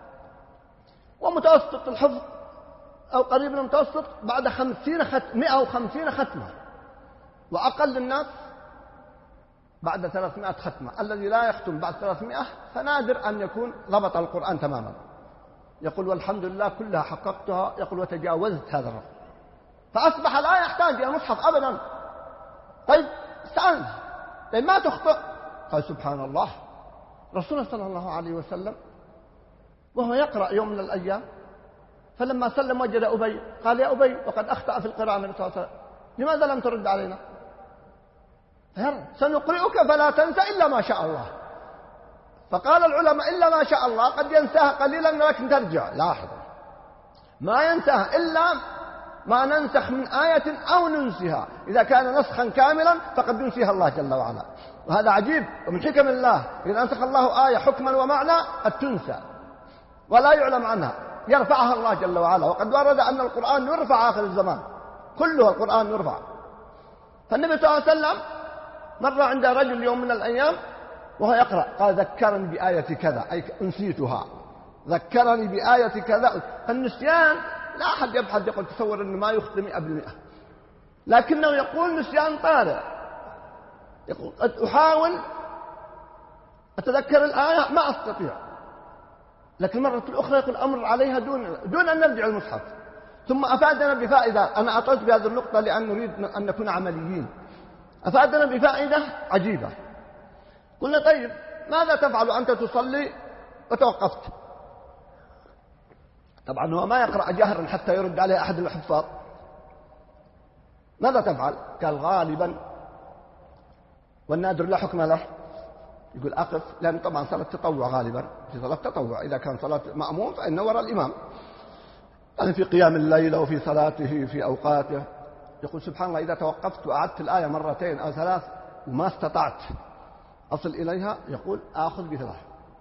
ومتوسط الحفظ أو قريب من المتوسط بعد خمسين ختمة، مئة وخمسين ختمة، وأقل الناس بعد ثلاثمائة ختمة. الذي لا يختم بعد ثلاثمائة فنادر أن يكون ضبط القرآن تماما. يقول والحمد لله كلها حققتها، يقول وتجاوزت هذا الرقم، فأصبح لا يحتاج إلى مصحف أبدا. طيب سألنا طيب ما تخطئ؟ قال سبحان الله رسولنا صلى الله عليه وسلم وهو يقرأ يوم من الأيام فلما سلم وجد أبي قال يا أبي وقد أخطأ في القراءة من صلى الله عليه وسلم لماذا لم ترد علينا؟ سنقرئك فلا تنسى إلا ما شاء الله. فقال العلماء إلا ما شاء الله قد ينساها قليلا لكن ترجع. لاحظ ما ينساها إلا ما ننسخ من آية أو ننسها. إذا كان نسخا كاملا فقد ينسيها الله جل وعلا، وهذا عجيب ومن حكم الله. إذا نسخ الله آية حكما ومعنى قد تنسى ولا يعلم عنها، يرفعها الله جل وعلا. وقد ورد أن القرآن يرفع آخر الزمان، كله القرآن يرفع. فالنبي صلى الله عليه وسلم مر عند رجل يوم من الأيام وهو يقرأ قال ذكرني بآية كذا، أي نسيتها، ذكرني بآية كذا. فالنسيان لا أحد يبحث يقول تصور أنه ما يخطئ مئة بالمئة، لكنه يقول نسيان طارئ. يقول قد أحاول أتذكر الآية ما أستطيع، لكن المرة الأخرى يقول أمر عليها دون, دون أن نرجع المصحف. ثم أفادنا بفائدة، أنا أطلت بهذه النقطة لأن نريد أن نكون عمليين. أفادنا بفائدة عجيبة. قلنا طيب ماذا تفعل أنت تصلي وتوقفت؟ طبعا هو ما يقرأ جهرا حتى يرد عليه أحد الحفاظ. ماذا تفعل؟ قال غالبا والنادر لا حكم له، يقول أقف، لأن طبعا صلاة تطوع غالبا، في صلاة تطوع إذا كان صلاة مأموم فإنه وراء الإمام، يعني في قيام الليل وفي صلاته في أوقاته. يقول سبحان الله إذا توقفت وأعدت الآية مرتين أو ثلاث وما استطعت أصل إليها، يقول آخذ بثلاث،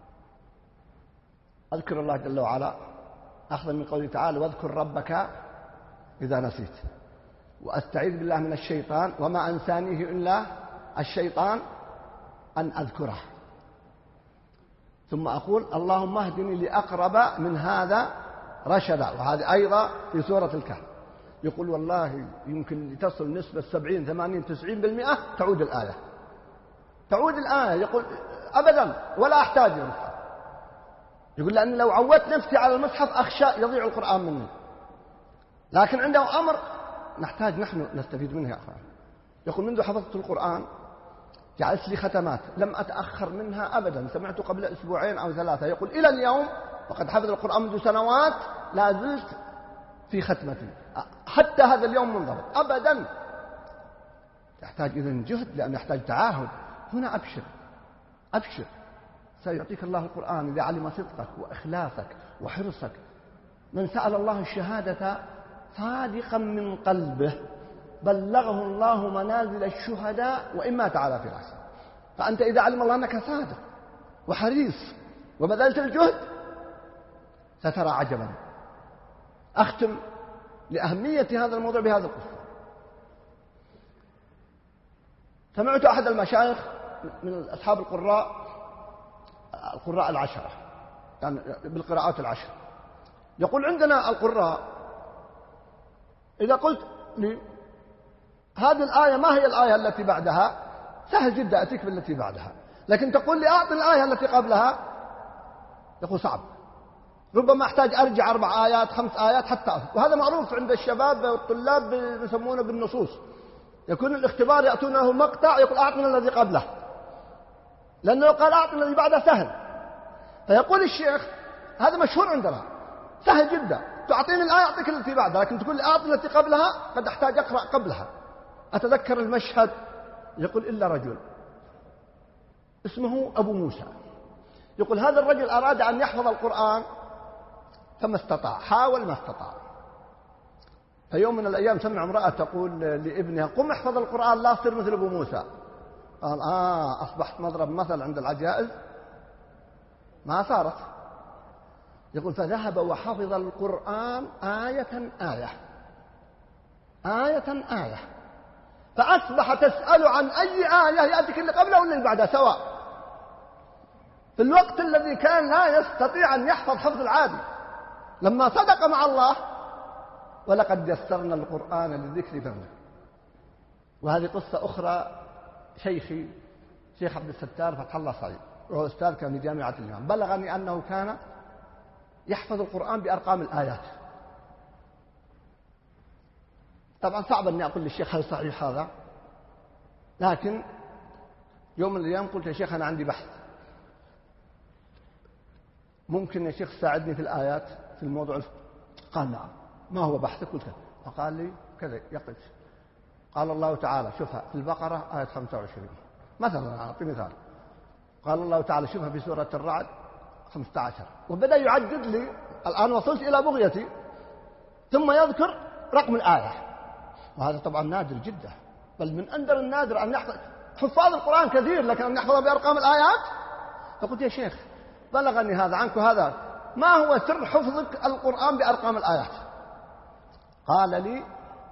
أذكر الله جل وعلا أخذ من قوله تعالى واذكر ربك إذا نسيت، وأستعيذ بالله من الشيطان وما أنسانيه إلا الشيطان أن أذكره، ثم أقول اللهم اهدني لأقرب من هذا رشدا، وهذا أيضا في سورة الكهف. يقول والله يمكن تصل نسبة سبعين ثمانين تسعين بالمئة تعود الآية، تعود الآية. يقول أبدا ولا أحتاج المصحف. يقول لأن لو عودت نفسي على المصحف أخشى يضيع القرآن مني، لكن عنده أمر نحتاج نحن نستفيد منه يا أخوان. يقول منذ حفظت القرآن جعلت لي ختمات لم أتأخر منها أبدا، سمعت قبل أسبوعين أو ثلاثة. يقول إلى اليوم وقد حفظ القرآن منذ سنوات لا زلت في ختمتي حتى هذا اليوم منضبط أبدا. يحتاج إذن جهد لأنه يحتاج تعاهد. هنا أبشر أبشر سيعطيك الله القرآن إذا علم صدقك وإخلاصك وحرصك. من سأل الله الشهادة صادقا من قلبه بلغه الله منازل الشهداء وإن مات على فراشه. فأنت إذا علم الله أنك صادق وحريص وبذلت الجهد سترى عجبا. أختم لأهمية هذا الموضوع بهذا القصة. سمعت أحد المشايخ من أصحاب القراء القراء العشرة يعني بالقراءات العشر يقول عندنا القراء إذا قلت لي هذه الآية ما هي الآية التي بعدها سهل جدا أتيك بالتي بعدها، لكن تقول لي أعطي الآية التي قبلها يقول صعب، ربما أحتاج أرجع أربع آيات خمس آيات حتى أفهم. وهذا معروف عند الشباب والطلاب يسمونه بالنصوص، يكون الاختبار يأتونه مقطع يقول أعطنا الذي قبله، لأنه قال أعطنا الذي بعده سهل. فيقول الشيخ هذا مشهور عندنا سهل جدا، تعطيني الآية أعطيك التي بعدها، لكن تقول لي أعطي التي قبلها قد أحتاج أقرأ قبلها. أتذكر المشهد يقول إلا رجل اسمه أبو موسى، يقول هذا الرجل أراد أن يحفظ القرآن فما استطاع، حاول ما استطاع. فيوم من الأيام سمع امرأة تقول لابنها قم احفظ القرآن لا تصير مثل أبو موسى. قال آه أصبحت مضرب مثل عند العجائز ما صارت. يقول فذهب وحفظ القرآن آية آية آية آية، فأصبح تسأل عن أي آية يأتيك اللي قبله ولا اللي بعدها سواء، في الوقت الذي كان لا يستطيع أن يحفظ حفظ العادي. لما صدق مع الله ولقد يسرنا القرآن للذكر فمن. وهذه قصة أخرى شيخي شيخ عبد الستار فتح الله صعيد وهو أستاذ كان في جامعة الإمام، بلغني أنه كان يحفظ القرآن بأرقام الآيات. طبعا صعب أني أقول للشيخ هل صحيح هذا، لكن يوم من الأيام قلت يا شيخ أنا عندي بحث، ممكن يا شيخ تساعدني في الآيات في الموضوع قال نعم. ما هو بحثك؟ قلت فقال لي كذا يقف. قال الله تعالى شوفها في البقرة آية خمسة وعشرين مثلا، أعطي مثال. قال الله تعالى شوفها في سورة الرعد خمسة عشر، وبدأ يعدد لي. الآن وصلت إلى بغيتي، ثم يذكر رقم الآية، وهذا طبعا نادر جدا، بل من أندر النادر أن يحفظ. حفاظ القرآن كثير، لكن أن يحفظ بأرقام الآيات. فقلت يا شيخ بلغني هذا عنك، هذا ما هو سر حفظك القرآن بأرقام الآيات؟ قال لي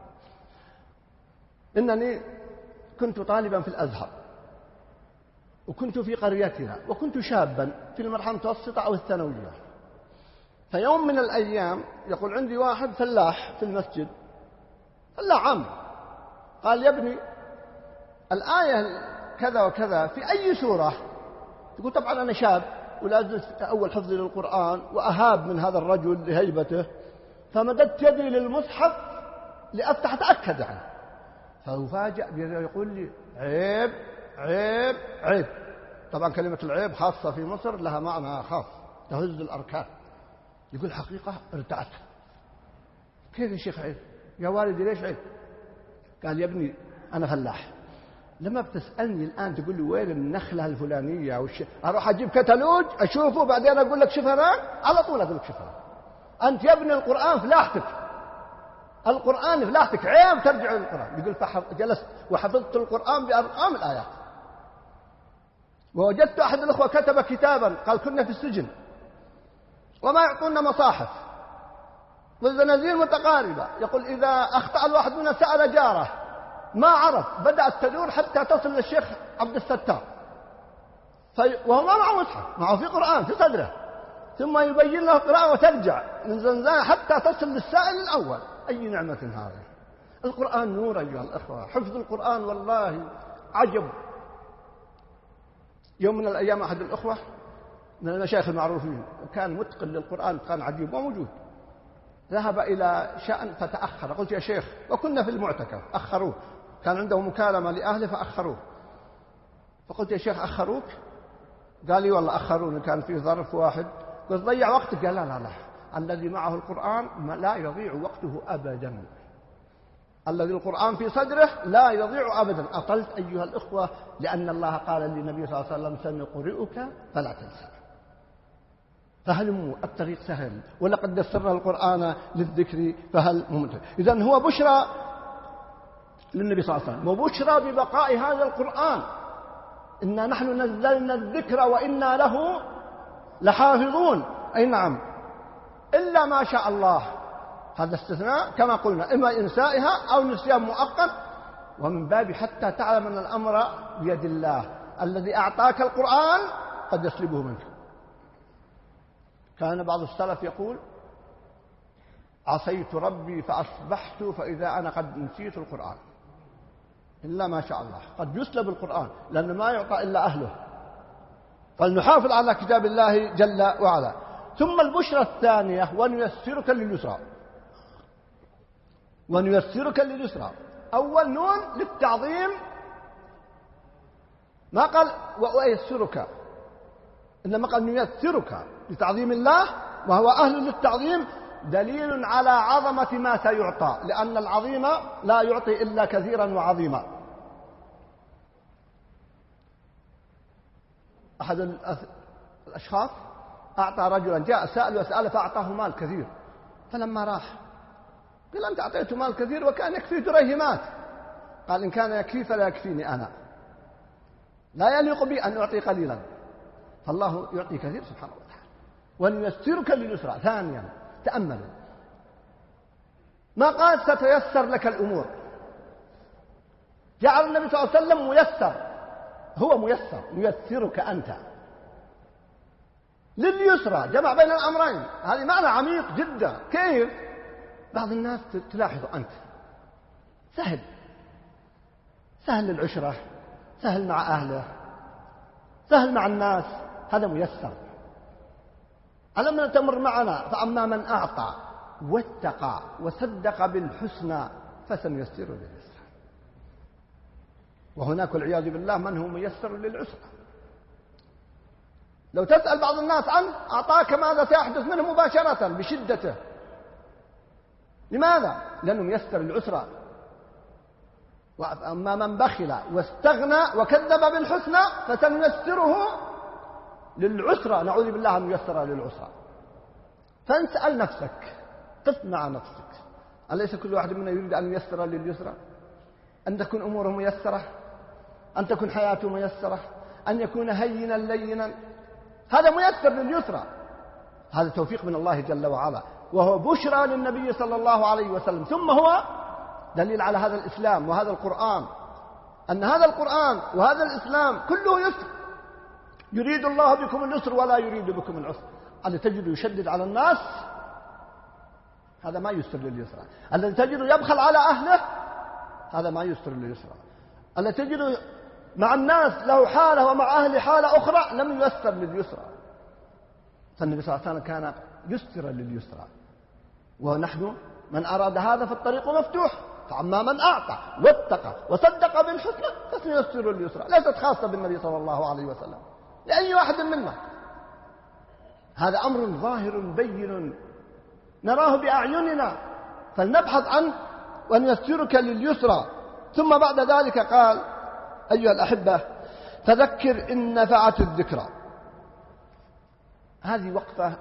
إنني كنت طالبا في الأزهر، وكنت في قريتنا، وكنت شابا في المرحلة المتوسطة أو الثانوية. فيوم من الأيام يقول عندي واحد فلاح في المسجد، فلاح عام، قال يا ابني الآية كذا وكذا في أي سورة؟ تقول طبعا أنا شاب ولا زلت أول حفظي للقرآن، وأهاب من هذا الرجل لهيبته، فمددت يدي للمصحف لأفتح أتأكد عنه. فأفاجأ يقول لي عيب عيب عيب. طبعا كلمة العيب خاصة في مصر لها معنى خاص تهز الأركان. يقول حقيقة ارتعت. كيف يا شيخ عيب؟ يا والدي ليش عيب؟ قال يا ابني أنا فلاح، لما بتسألني الآن تقول لي وين النخلة الفلانية أو الشيء، أروح أجيب كتالوج أشوفه بعدين أقول لك شوف هناك، على طول أقول لك شوف هناك. أنت يا ابني القرآن فلاحتك، القرآن فلاحتك، عيب ترجع للقرآن. يقول فجلست وحفظت القرآن بأرقام الآيات. ووجدت أحد الأخوة كتب كتابا، قال كنا في السجن وما يعطونا مصاحف والزنازير متقاربة، يقول إذا أخطأ الواحد منا سأل جاره ما عرف، بدأت تدور حتى تصل للشيخ عبد الستار، في... وهو ما معه مصحف، معه في قرآن في صدره، ثم يبين له قراءة وترجع من زنزانة حتى تصل للسائل الأول. أي نعمة هذه! القرآن نور أيها الأخوة، حفظ القرآن والله عجب. يوم من الأيام أحد الأخوة من المشايخ المعروفين وكان متقن للقرآن كان عجيب وموجود، ذهب إلى شأن فتأخر. قلت يا شيخ، وكنا في المعتكف أخروه، كان عنده مكالمة لأهله فأخروه. فقلت يا شيخ أخروك؟ قال لي والله أخروني، كان في ظرف واحد. قلت ضيع وقتك؟ قال لا لا لا، الذي معه القرآن لا يضيع وقته أبدا، الذي القرآن في صدره لا يضيع أبدا. أطلت أيها الأخوة، لأن الله قال للنبي صلى الله عليه وسلم سنقرئك فلا تنسى. فهل الطريق سهل، ولقد يسرنا القرآن للذكر فهل ممتع. إذن هو بشرى للنبي صلى الله عليه وسلم وبشرى ببقاء هذا القرآن. إنا نحن نزلنا الذكر وإنا له لحافظون. أي نعم، إلا ما شاء الله، هذا استثناء كما قلنا، إما إنسائها أو نسيان مؤقت. ومن باب حتى تعلم أن الأمر بيد الله، الذي أعطاك القرآن قد يسلبه منك. كان بعض السلف يقول عصيت ربي فأصبحت فإذا أنا قد نسيت القرآن. إلا ما شاء الله، قد يسلب القرآن لأنه ما يعطى إلا أهله. فلنحافظ على كتاب الله جل وعلا. ثم البشرى الثانية ونيسرك لليسرى. ونيسرك لليسرى، أول نون للتعظيم، ما قال وأيسرك، إنما قال نيسرك لتعظيم الله، وهو أهل للتعظيم، دليل على عظمة ما سيعطى، لأن العظيم لا يعطي إلا كثيرا وعظيما. أحد الأشخاص أعطى رجلا، جاء سأل وسأل فأعطاه مال كثير، فلما راح قال أنت أعطيته مال كثير وكان يكفي دريهمات. قال إن كان يكفي فلا يكفيني أنا، لا يليق بي أن أعطي قليلا، فالله يعطي كثير سبحانه وتعالى. ونيسرك لليسرى. ثانيا تأملوا، ما قال ستيسر لك الأمور، جعل النبي صلى الله عليه وسلم ميسر، هو ميسر، ييسرك أنت لليسرى، جمع بين الأمرين. هذه معنى عميق جدا. كيف؟ بعض الناس تلاحظ أنت سهل سهل العشرة، سهل مع أهله، سهل مع الناس، هذا ميسر. ألم تمر معنا فأما من أعطى واتقى وصدق بالحسنى فسنيسره لليسرى. وهناك والعياذ بالله من هو ميسر للعسرى. لو تسأل بعض الناس عنه أعطاك ماذا سيحدث منه مباشرة بشدته، لماذا؟ لأنه ميسر للعسرى. وأما من بخل واستغنى وكذب بالحسنى فسنيسره للعسرى، نعوذ بالله أن ييسر للعسرى. فاسأل نفسك، قف مع نفسك، أليس كل واحد منا يريد أن ييسر لليسرى؟ أن تكون أموره ميسرة، أن تكون حياته ميسرة، أن يكون هينا لينا، هذا ميسر لليسرى. هذا توفيق من الله جل وعلا، وهو بشرى للنبي صلى الله عليه وسلم. ثم هو دليل على هذا الإسلام وهذا القرآن، أن هذا القرآن وهذا الإسلام كله يسر. يريد الله بكم اليسر ولا يريد بكم العسر. الذي تجد يشدد على الناس هذا ما يسر لليسرى. الذي تجد يبخل على أهله هذا ما يسر لليسرى. الذي تجد مع الناس له حالة ومع أهله حالة أخرى لم ييسر لليسرى. فالنبي صلى الله عليه وسلم كان يسر لليسرى، ونحن من أراد هذا فالطريق مفتوح. فأما من أعطى واتقى وصدق بالحسنى فسييسر لليسرى. ليست خاصة بالنبي صلى الله عليه وسلم، لأي واحد منا. هذا أمر ظاهر بين نراه بأعيننا، فلنبحث عنه ونيسرك لليسرى. ثم بعد ذلك قال: أيها الأحبة، فذكر إن نفعت الذكرى. هذه وقفة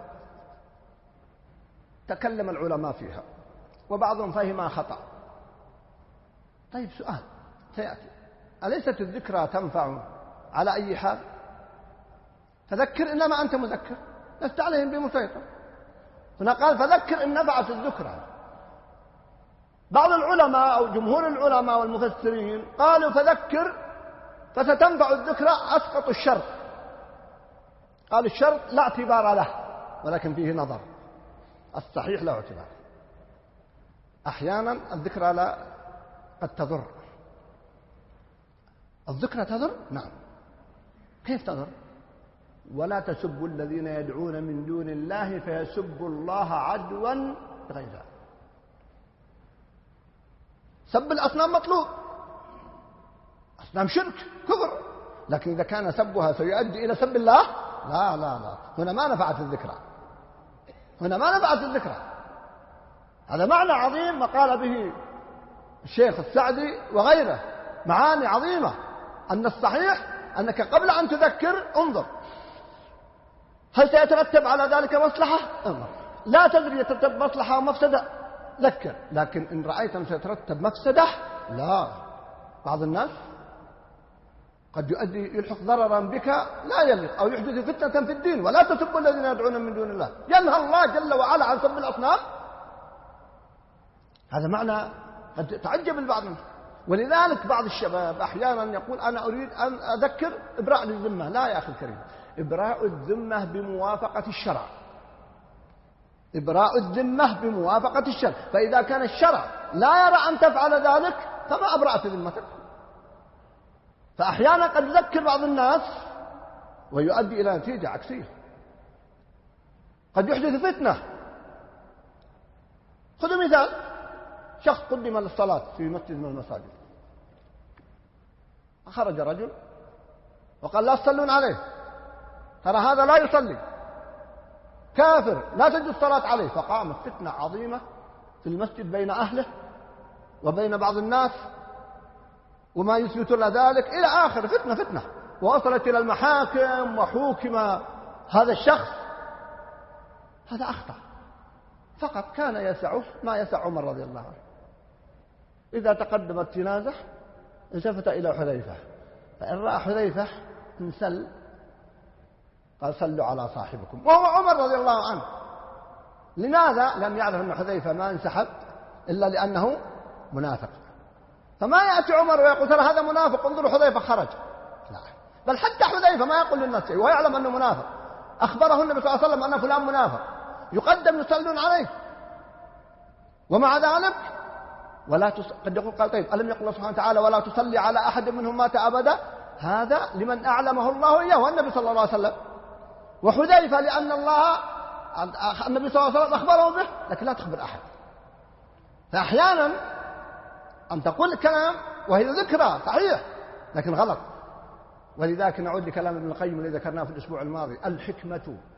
تكلم العلماء فيها، وبعضهم فهمها خطأ. طيب سؤال سيأتي: أليست الذكرى تنفع على أي حال؟ فذكر إنما أنت مذكر، لست عليهم بمسيطر. هنا قال: فذكر إن نفعت الذكرى. بعض العلماء أو جمهور العلماء والمفسرين قالوا: فذكر فستنفع الذكرى، أسقط الشرط. قال الشرط لا اعتبار له، ولكن فيه نظر. الصحيح لا اعتبار. أحيانا الذكرى لا قد تضر. الذكرى تضر؟ نعم. كيف تضر؟ ولا تسبوا الذين يدعون من دون الله فيسبوا الله عدوا بغير ذلك. سب الأصنام مطلوب، أصنام شرك كفر، لكن إذا كان سبها سيؤدي إلى سب الله لا لا لا، هنا ما نفعت الذكرى، هنا ما نفعت الذكرى. هذا معنى عظيم ما قال به الشيخ السعدي وغيره، معاني عظيمة. أن الصحيح أنك قبل أن تذكر انظر، هل سيترتب على ذلك مصلحة؟ انظر. لا تدري يترتب مصلحة ومفسدة، ذكر. لكن إن رأيت أن سيترتب مفسدة لا. بعض الناس قد يؤدي يلحق ضررا بك لا يليق، أو يحدث فتنة في الدين. ولا تسبوا الذين يدعون من دون الله. ينهى الله جل وعلا عن سب الأصنام. هذا معنى قد تعجب البعض منه. ولذلك بعض الشباب أحيانا يقول: أنا أريد أن أذكر إبراء للذمة. لا يا أخي الكريم، إبراء الذمة بموافقة الشرع. إبراء الذمة بموافقة الشرع. فإذا كان الشرع لا يرى أن تفعل ذلك فما أبرأت ذمتك. فأحيانا قد يذكر بعض الناس ويؤدي إلى نتيجة عكسية، قد يحدث فتنة. خذوا مثال: شخص قدم للصلاة في مسجد من المساجد، خرج رجل وقال: لا تصلون عليه، ترى هذا لا يصلي، كافر، لا تجوز الصلاة عليه. فقامت فتنة عظيمة في المسجد بين أهله وبين بعض الناس، وما يثبت له ذلك إلى آخر فتنة فتنة، ووصلت إلى المحاكم وحوكم هذا الشخص. هذا أخطأ، فقط كان يسعه ما يسع عمر رضي الله عنه. إذا تقدمت جنازة التفت إلى حذيفة، فإن رأى حذيفة انسل قال: صلوا على صاحبكم، وهو عمر رضي الله عنه. لماذا؟ لم يعرف أن حذيفة ما انسحب إلا لأنه منافق. فما يأتي عمر ويقول: ترى هذا منافق، انظروا حذيفة خرج. لا، بل حتى حذيفة ما يقول للناس شيء ويعلم أنه منافق. أخبره النبي صلى الله عليه وسلم أن فلان منافق، يقدم يصلون عليه. ومع ذلك ولا تص... قد يقول قال: طيب ألم يقل الله سبحانه وتعالى: ولا تصلي على أحد منهم مات أبدا؟ هذا لمن أعلمه الله إياه، والنبي صلى الله عليه وسلم. وحذيفة لأن الله النبي صلى الله عليه وسلم أخبره به، لكن لا تخبر أحد. فأحيانا أن تقول كلام وهي ذكرى صحيح لكن غلط. ولذلك نعود لكلام ابن القيم الذي ذكرناه في الأسبوع الماضي: الحكمة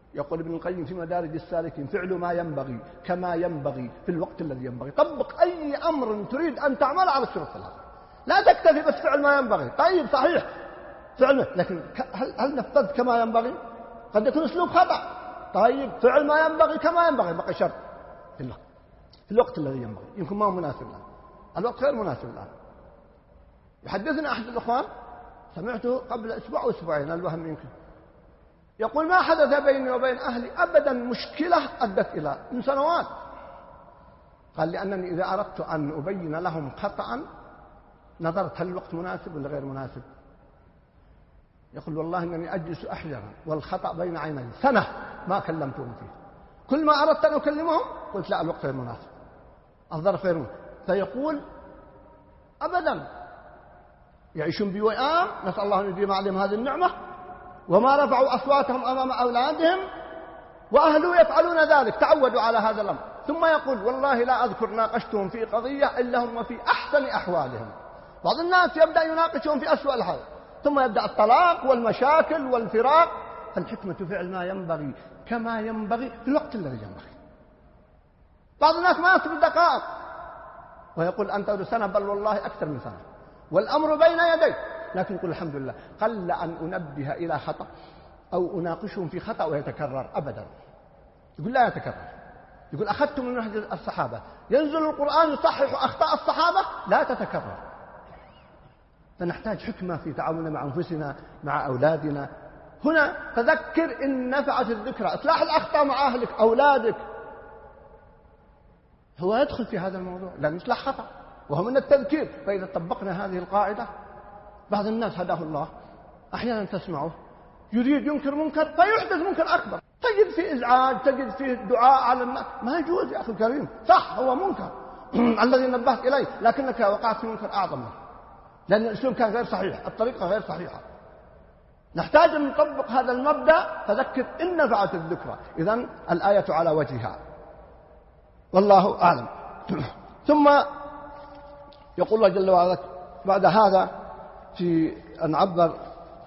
يقول ابن القيم في مدارج السالكين: فعل ما ينبغي كما ينبغي في الوقت الذي ينبغي. طبق أي أمر تريد أن تعمل على الشروط الثلاثة، لا تكتفي بس فعل ما ينبغي. طيب صحيح فعل، لكن هل, هل نفذت كما ينبغي؟ قد يكون أسلوب خطأ. طيب فعل ما ينبغي كما ينبغي، بقي شرط في الوقت, في الوقت الذي ينبغي. يمكن ما هو مناسب الآن، الوقت غير مناسب الآن. يحدثنا أحد الأخوان سمعته قبل أسبوع أو أسبوعين، الوهم يمكن، يقول: ما حدث بيني وبين أهلي أبدا مشكلة أدت إلى من سنوات. قال: لأنني إذا أردت أن أبين لهم خطأ نظرت هل الوقت مناسب ولا غير مناسب. يقول: والله إنني أجلس أحيانا والخطأ بين عيني سنة ما كلمتهم فيه، كل ما أردت أن أكلمهم قلت لا الوقت غير مناسب، الظرف غير مناسب. فيقول أبدا يعيشون بوئام، نسأل الله أن يديم عليهم هذه النعمة، وما رفعوا أصواتهم أمام أولادهم وأهله يفعلون ذلك، تعودوا على هذا الأمر. ثم يقول: والله لا أذكر ناقشتهم في قضية إلا هم في أحسن أحوالهم. بعض الناس يبدأ يناقشهم في أسوأ الحال، ثم يبدأ الطلاق والمشاكل والفراق. فالحكمة فعل ما ينبغي كما ينبغي في الوقت الذي ينبغي. بعض الناس ما يصبر دقائق ويقول: أنت سنة، بل والله أكثر من سنة والأمر بين يديك، لكن يقول الحمد لله قل أن أنبه إلى خطأ أو أناقشهم في خطأ ويتكرر أبدا. يقول لا يتكرر. يقول: أخذت من نهج الصحابة، ينزل القرآن يصحح أخطاء الصحابة، لا تتكرر. فنحتاج حكمة في تعاملنا مع أنفسنا مع أولادنا. هنا تذكر إن نفعت الذكرى، إصلاح الأخطاء مع أهلك أولادك هو يدخل في هذا الموضوع، لأن يصلح خطأ وهو من التذكير. فإذا طبقنا هذه القاعدة، بعض الناس هداه الله أحيانا تسمعه يريد ينكر منكر فيحدث منكر أكبر، تجد فيه إزعاج، تجد فيه دعاء على الناس. ما يجوز يا أخي الكريم. صح هو منكر الذي نبهت إليه، لكنك وقعت في منكر أعظم منه، لأن الأسلوب كان غير صحيح، الطريقة غير صحيحة. نحتاج أن نطبق هذا المبدأ. فذكر إن نفعت الذكرى. إذن الآية على وجهها، والله أعلم. ثم يقول الله جل وعلا بعد هذا في أن عبر: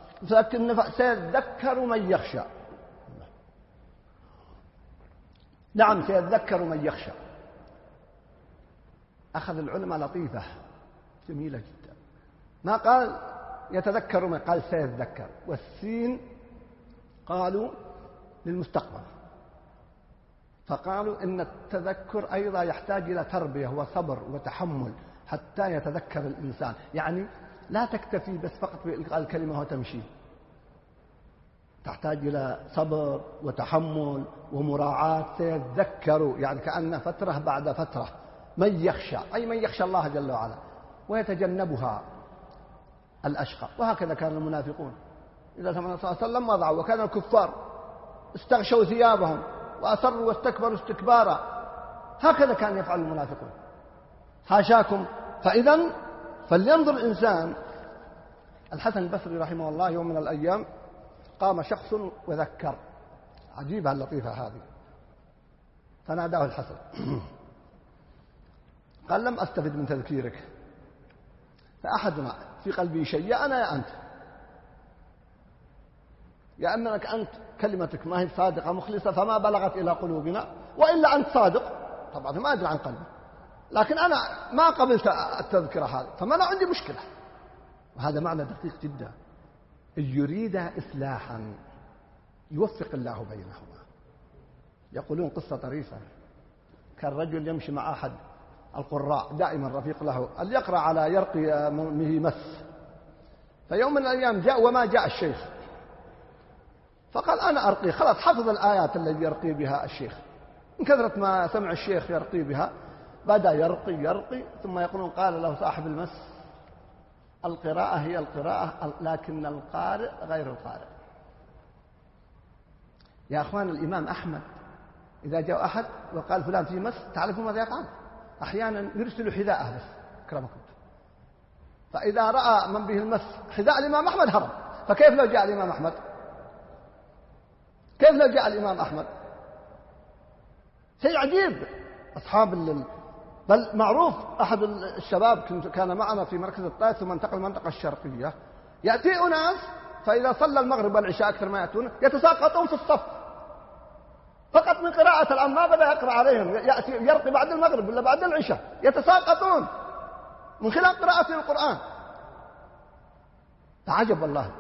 سيذكر من يخشى. نعم سيذكر من يخشى. أخذ العلماء لطيفة جميلة جدا، ما قال يتذكر من، قال سيذكر، والسين قالوا للمستقبل، فقالوا إن التذكر أيضا يحتاج إلى تربية وصبر وتحمل حتى يتذكر الإنسان. يعني لا تكتفي بس فقط بإلقاء الكلمة وتمشي، تحتاج إلى صبر وتحمل ومراعاة. سيتذكر يعني كأن فترة بعد فترة. من يخشى أي من يخشى الله جل وعلا ويتجنبها الأشقى. وهكذا كان المنافقون إذا سمعنا صلى الله عليه وسلم وضعوا، وكان الكفار استغشوا ثيابهم وأصروا واستكبروا استكبارا. هكذا كان يفعل المنافقون، حاشاكم. فإذا فلينظر الإنسان. الحسن البصري رحمه الله يوم من الأيام قام شخص وذكر، عجيبة اللطيفة هذه، فناداه الحسن قال: لم أستفد من تذكيرك، فأحدنا في قلبي شيء، يا أنا يا أنت، يا أنك أنت كلمتك ما هي صادقة مخلصة فما بلغت إلى قلوبنا، وإلا أنت صادق طبعا ما أدري عن قلبي، لكن أنا ما قبلت التذكرة هذه، فما أنا عندي مشكلة. وهذا معنى دقيق جدا. يريد إصلاحا يوفق الله بينهما. يقولون قصة طريفة، كان رجل يمشي مع أحد القراء دائما رفيق له، اللي يقرأ على يرقي به مس. فيوم من الأيام جاء وما جاء الشيخ، فقال: أنا أرقي. خلاص حفظ الآيات التي يرقي بها الشيخ، من كثرة ما سمع الشيخ يرقي بها بدأ يرقي يرقي. ثم يقولون: قال له صاحب المس: القراءة هي القراءة، لكن القارئ غير القارئ. يا أخوان، الإمام أحمد إذا جاء أحد وقال فلان في مس، تعرفوا ماذا يفعل؟ أحيانا يرسل حذاءه بس كرمكم، فإذا رأى من به المس حذاء الإمام أحمد هرب. فكيف لو جاء الإمام أحمد؟ كيف لو جاء الإمام أحمد؟ شيء عجيب. أصحاب اللل. بل معروف أحد الشباب كان معنا في مركز الطائف ثم انتقل المنطقة الشرقية، يأتي أناس فإذا صلى المغرب والعشاء أكثر ما يأتون يتساقطون في الصف، فقط من قراءة الآن ما بدأ يقرأ عليهم، يأتي يرقي بعد المغرب ولا بعد العشاء، يتساقطون من خلال قراءة القرآن. عجب والله.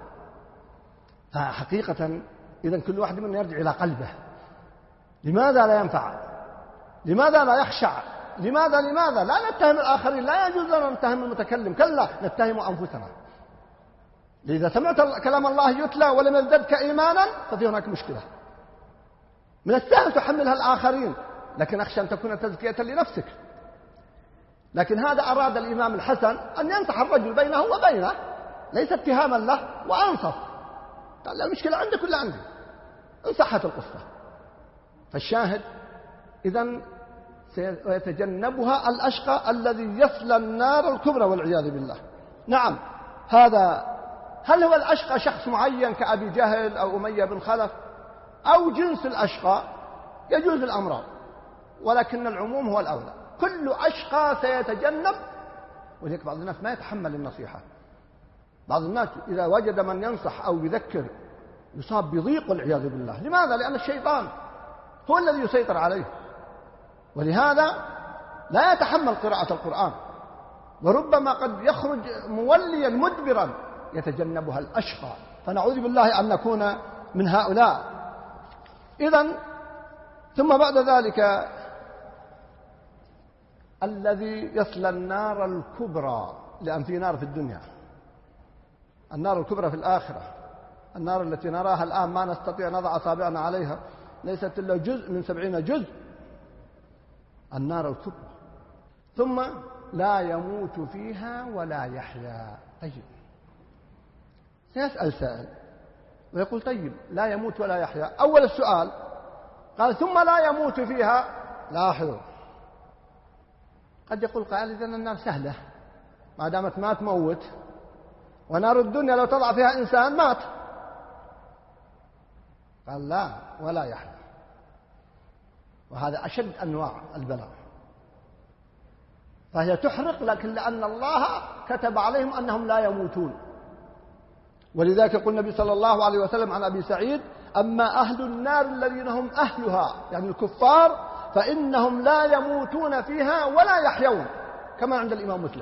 فحقيقة إذن كل واحد منا يرجع إلى قلبه. لماذا لا ينفع؟ لماذا لا يخشع؟ لماذا لماذا لا نتهم الآخرين؟ لا يجوز لنا نتهم المتكلم، كلا نتهم أنفسنا. إذا سمعت كلام الله يتلى ولم يزددك إيمانا ففي هناك مشكلة. من السهل تحملها الآخرين، لكن أخشى أن تكون تزكية لنفسك. لكن هذا أراد الإمام الحسن أن ينصح الرجل بينه وبينه، ليس اتهاما له، وأنصف. قال لا، المشكلة عندك ولا عندي؟ انصحت القصة. فالشاهد إذن سيتجنبها الأشقى الذي يصلى النار الكبرى والعياذ بالله. نعم، هذا هل هو الأشقى شخص معين كأبي جهل أو أمية بن خلف أو جنس الأشقى؟ يجوز الأمران، ولكن العموم هو الأولى. كل أشقى سيتجنب. ولذلك بعض الناس ما يتحمل النصيحة. بعض الناس إذا وجد من ينصح أو يذكر يصاب بضيق والعياذ بالله. لماذا؟ لأن الشيطان هو الذي يسيطر عليه، ولهذا لا يتحمل قراءة القرآن، وربما قد يخرج موليا مدبرا يتجنبها الأشقى. فنعوذ بالله أن نكون من هؤلاء. إذن ثم بعد ذلك الذي يصلى النار الكبرى، لأن في نار في الدنيا، النار الكبرى في الآخرة. النار التي نراها الآن ما نستطيع أن نضع أصابعنا عليها، ليست إلا جزء من سبعين جزء. النار الكبرى. ثم لا يموت فيها ولا يحيا. طيب، سيسأل سائل ويقول طيب لا يموت ولا يحيا. أول السؤال قال ثم لا يموت فيها. لاحظوا، قد يقول قائل إذن النار سهلة ما دامت ما تموت، ونار الدنيا لو تضع فيها إنسان مات. قال لا، ولا يحيا. وهذا أشد أنواع البلاء. فهي تحرق، لكن لأن الله كتب عليهم أنهم لا يموتون. ولذلك يقول النبي صلى الله عليه وسلم عن أبي سعيد: أما أهل النار الذين هم أهلها، يعني الكفار، فإنهم لا يموتون فيها ولا يحيون، كما عند الإمام مسلم.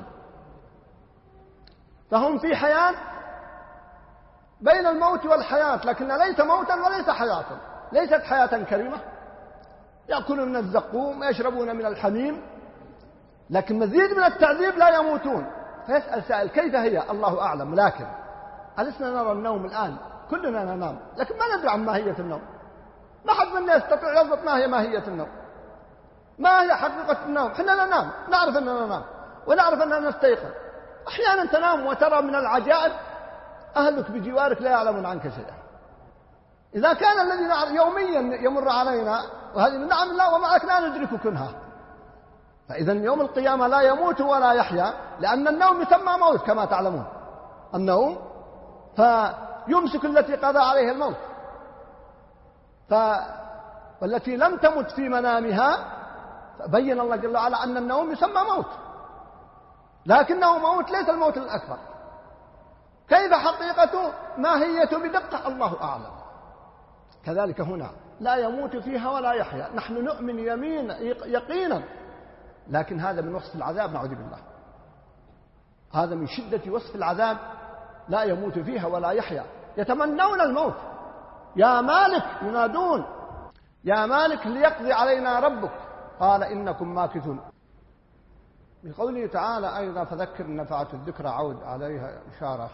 فهم في حياة بين الموت والحياة، لكن ليس موتا وليس حياة. ليست حياة كريمة، يأكلون من الزقوم ويشربون من الحميم، لكن مزيد من التعذيب لا يموتون. فيسأل سائل كيف هي؟ الله أعلم. لكن ألسنا نرى النوم الآن؟ كلنا ننام، لكن ما ندري عن ماهية النوم. ما حد منا يستطيع يضبط ما هي ماهية النوم، ما هي حقيقة النوم. حنا ننام، نعرف أننا ننام ونعرف أننا نستيقظ. أحيانا تنام وترى من العجائب أهلك بجوارك لا يعلمون عنك شيئا. إذا كان الذي يوميا يمر علينا وهذه من نعم الله ومعك لا ندرك كنها، فإذا يوم القيامة لا يموت ولا يحيا، لأن النوم يسمى موت كما تعلمون. النوم فيمسك التي قضى عليها الموت، ف... والتي لم تمت في منامها، فبين الله جل وعلا أن النوم يسمى موت، لكنه موت ليس الموت الأكبر. كيف حقيقته ماهيته بدقة الله أعلم. كذلك هنا لا يموت فيها ولا يحيا. نحن نؤمن يمين يقينا، لكن هذا من وصف العذاب، نعوذ بالله. هذا من شدة وصف العذاب. لا يموت فيها ولا يحيا. يتمنون الموت. يا مالك، ينادون يا مالك ليقضي علينا ربك، قال إنكم ماكثون. بقوله تعالى أيضا: فذكر نفعت الذكرى، عود عليها إشارة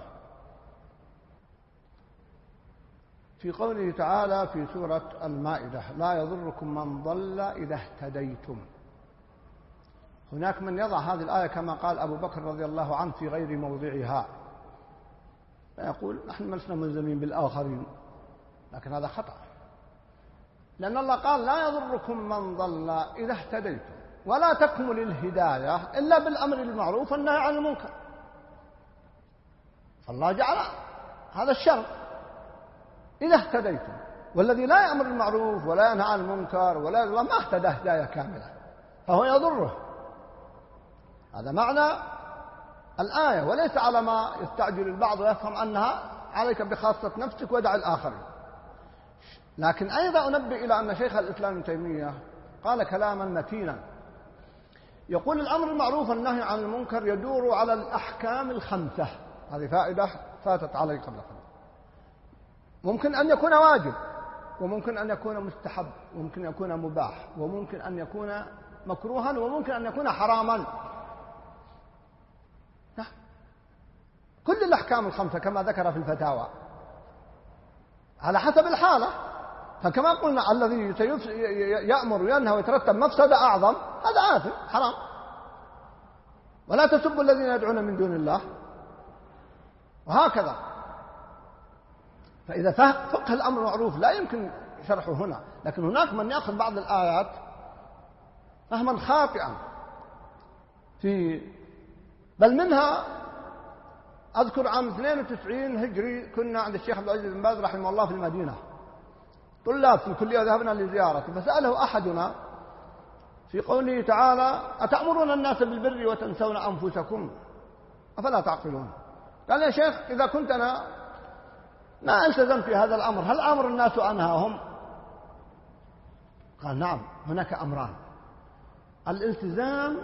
في قوله تعالى في سورة المائدة: لا يضركم من ضل إذا اهتديتم. هناك من يضع هذه الآية كما قال أبو بكر رضي الله عنه في غير موضعها، فيقول نحن ما لسنا ملزمين بالآخرين، لكن هذا خطأ، لأن الله قال: لا يضركم من ضل إذا اهتديتم، ولا تكمل الهداية إلا بالأمر بالمعروف والنهي عن المنكر. فالله جعل هذا الشرط إذا اهتديتم، والذي لا يأمر بالمعروف ولا ينهى عن المنكر ولا الله ما اهتدى هداية كاملة، فهو يضره. هذا معنى الآية، وليس على ما يستعجل البعض ويفهم أنها عليك بخاصة نفسك ودع الآخرين. لكن أيضا أنبه إلى أن شيخ الإسلام ابن تيمية قال كلاما متينا، يقول الأمر المعروف والنهي عن المنكر يدور على الأحكام الخمسة. هذه فائدة فاتت علي قبل قليل. ممكن أن يكون واجب، وممكن أن يكون مستحب، وممكن أن يكون مباح، وممكن أن يكون مكروها، وممكن أن يكون حراما. كل الأحكام الخمسة كما ذكر في الفتاوى على حسب الحالة. فكما قلنا الذي يأمر وينهى ويترتب مفسدة أعظم هذا آثم حرام. ولا تسبوا الذين يدعون من دون الله، وهكذا. فإذا فقه الأمر المعروف لا يمكن شرحه هنا، لكن هناك من يأخذ بعض الآيات فهما خاطئا في بل منها. أذكر عام اثنين وتسعين هجري كنا عند الشيخ عبد العزيز بن باز رحمه الله في المدينة، طلاب في الكلية ذهبنا لزيارته، فسأله أحدنا في قوله تعالى: أتأمرون الناس بالبر وتنسون أنفسكم أفلا تعقلون؟ قال: يا شيخ إذا كنت أنا ما التزمت في هذا الأمر هل أمر الناس وأنهاهم؟ قال: نعم، هناك أمران: الالتزام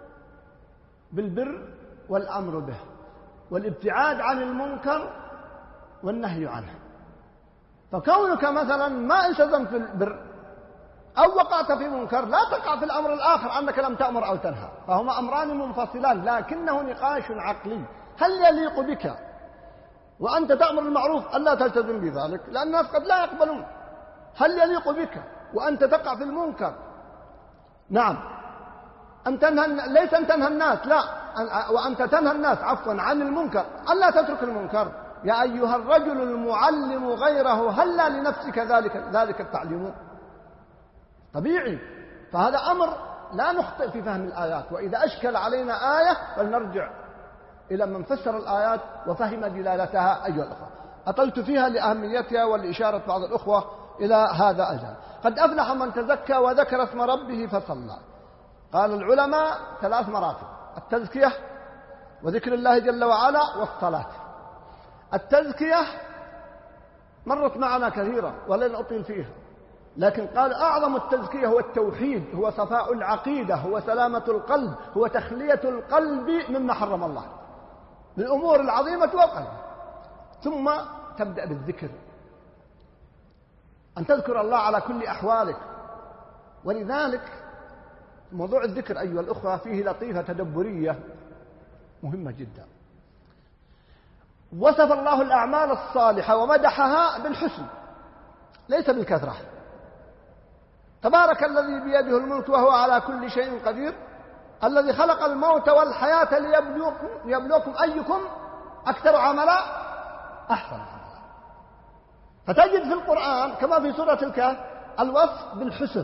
بالبر والأمر به، والابتعاد عن المنكر والنهي عنه. فكونك مثلا ما التزمت بالبر أو وقعت في منكر لا تقع في الأمر الآخر أنك لم تأمر أو تنهى، فهما أمران منفصلان، لكنه نقاش عقلي. هل يليق بك وأنت تأمر المعروف ألا تلتزم بذلك؟ لأن الناس قد لا يقبلون. هل يليق بك وأنت تقع في المنكر؟ نعم، أن تنهى، ليس أن تنهى الناس، لا، وأنت تنهى الناس عفوا عن المنكر، ألا تترك المنكر. يا أيها الرجل المعلم غيره هلا لنفسك ذلك ذلك التعليم؟ طبيعي. فهذا أمر لا نخطئ في فهم الآيات، وإذا أشكل علينا آية فلنرجع إلى من فسر الآيات وفهم دلالتها. أيها الأخوة، أطلت فيها لأهميتها ولإشارة بعض الأخوة إلى هذا أجل. قد أفلح من تزكى وذكر اسم ربه فصلى. قال العلماء ثلاث مراتب: التزكية وذكر الله جل وعلا والصلاة. التزكية مرت معنا كثيرا ولن أطيل فيها، لكن قال أعظم التزكية هو التوحيد، هو صفاء العقيدة، هو سلامة القلب، هو تخلية القلب مما حرم الله من الأمور العظيمة والقلب. ثم تبدأ بالذكر، أن تذكر الله على كل أحوالك. ولذلك موضوع الذكر أيها الأخوة فيه لطيفة تدبرية مهمة جدا. وصف الله الأعمال الصالحة ومدحها بالحسن ليس بالكثرة. تبارك الذي بيده الملك وهو على كل شيء قدير، الذي خلق الموت والحياة ليبلوكم, ليبلوكم أيكم أكثر عملا أحسن عملا. فتجد في القرآن كما في سورة الكهف الوصف بالحسن،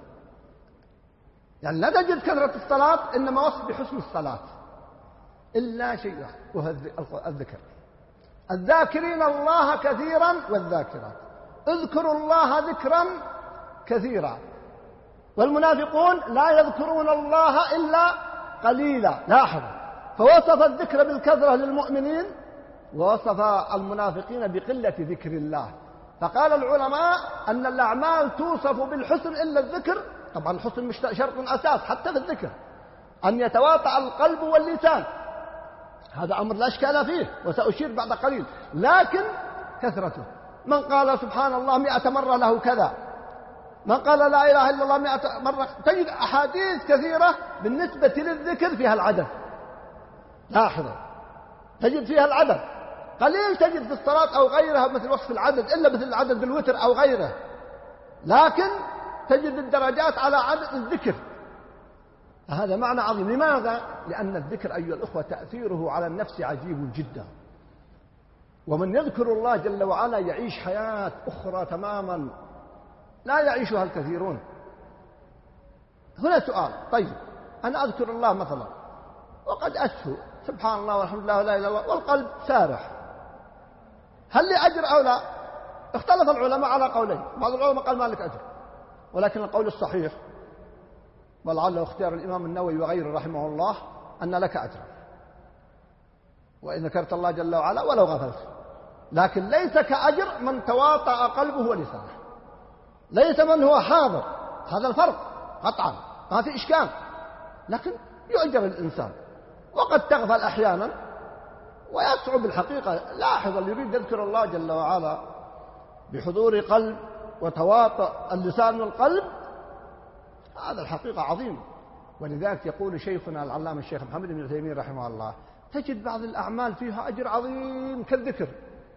يعني لا تجد كثرة الصلاة، إنما وصف بحسن الصلاة إلا شيء وهو الذكر. الذاكرين الله كثيرا والذاكرات، اذكروا الله ذكرا كثيرا. والمنافقون لا يذكرون الله إلا قليلا. لاحظ، فوصف الذكر بالكثرة للمؤمنين ووصف المنافقين بقلة ذكر الله. فقال العلماء أن الأعمال توصف بالحسن إلا الذكر. طبعا الحسن مش شرط أساس حتى في الذكر، أن يتواطأ القلب واللسان، هذا أمر لا إشكال فيه وسأشير بعد قليل. لكن كثرته، من قال سبحان الله مئة مرة له كذا، من قال لا إله إلا الله مئة مرة. تجد أحاديث كثيرة بالنسبة للذكر فيها العدد، لاحظوا، تجد فيها العدد. قليل تجد في الصلاة أو غيرها مثل وصف العدد، إلا مثل عدد الوتر أو غيره، لكن تجد الدرجات على عدد الذكر. هذا معنى عظيم. لماذا؟ لأن الذكر أيها الأخوة تأثيره على النفس عجيب جدا، ومن يذكر الله جل وعلا يعيش حياة أخرى تماما لا يعيشها الكثيرون. هنا سؤال: طيب أنا أذكر الله مثلا وقد أسهو سبحان الله والحمد لله ولا إله إلا الله والقلب سارح، هل لي أجر أو لا؟ اختلف العلماء على قولين. بعض العلماء قال ما لك أجر، ولكن القول الصحيح ولعله اختيار الإمام النووي وغيره رحمه الله أن لك أجرا وإن ذكرت الله جل وعلا ولو غفلت، لكن ليس كأجر من تواطأ قلبه ولسانه. ليس من هو حاضر، هذا الفرق قطعا ما في إشكال، لكن يؤجر الإنسان وقد تغفل أحيانا ويصعب الحقيقة. لاحظ اللي يريد يذكر الله جل وعلا بحضور قلب وتواطؤ اللسان والقلب، هذا الحقيقة عظيم. ولذلك يقول شيخنا العلامة الشيخ محمد بن تيمية رحمه الله: تجد بعض الأعمال فيها أجر عظيم كالذكر،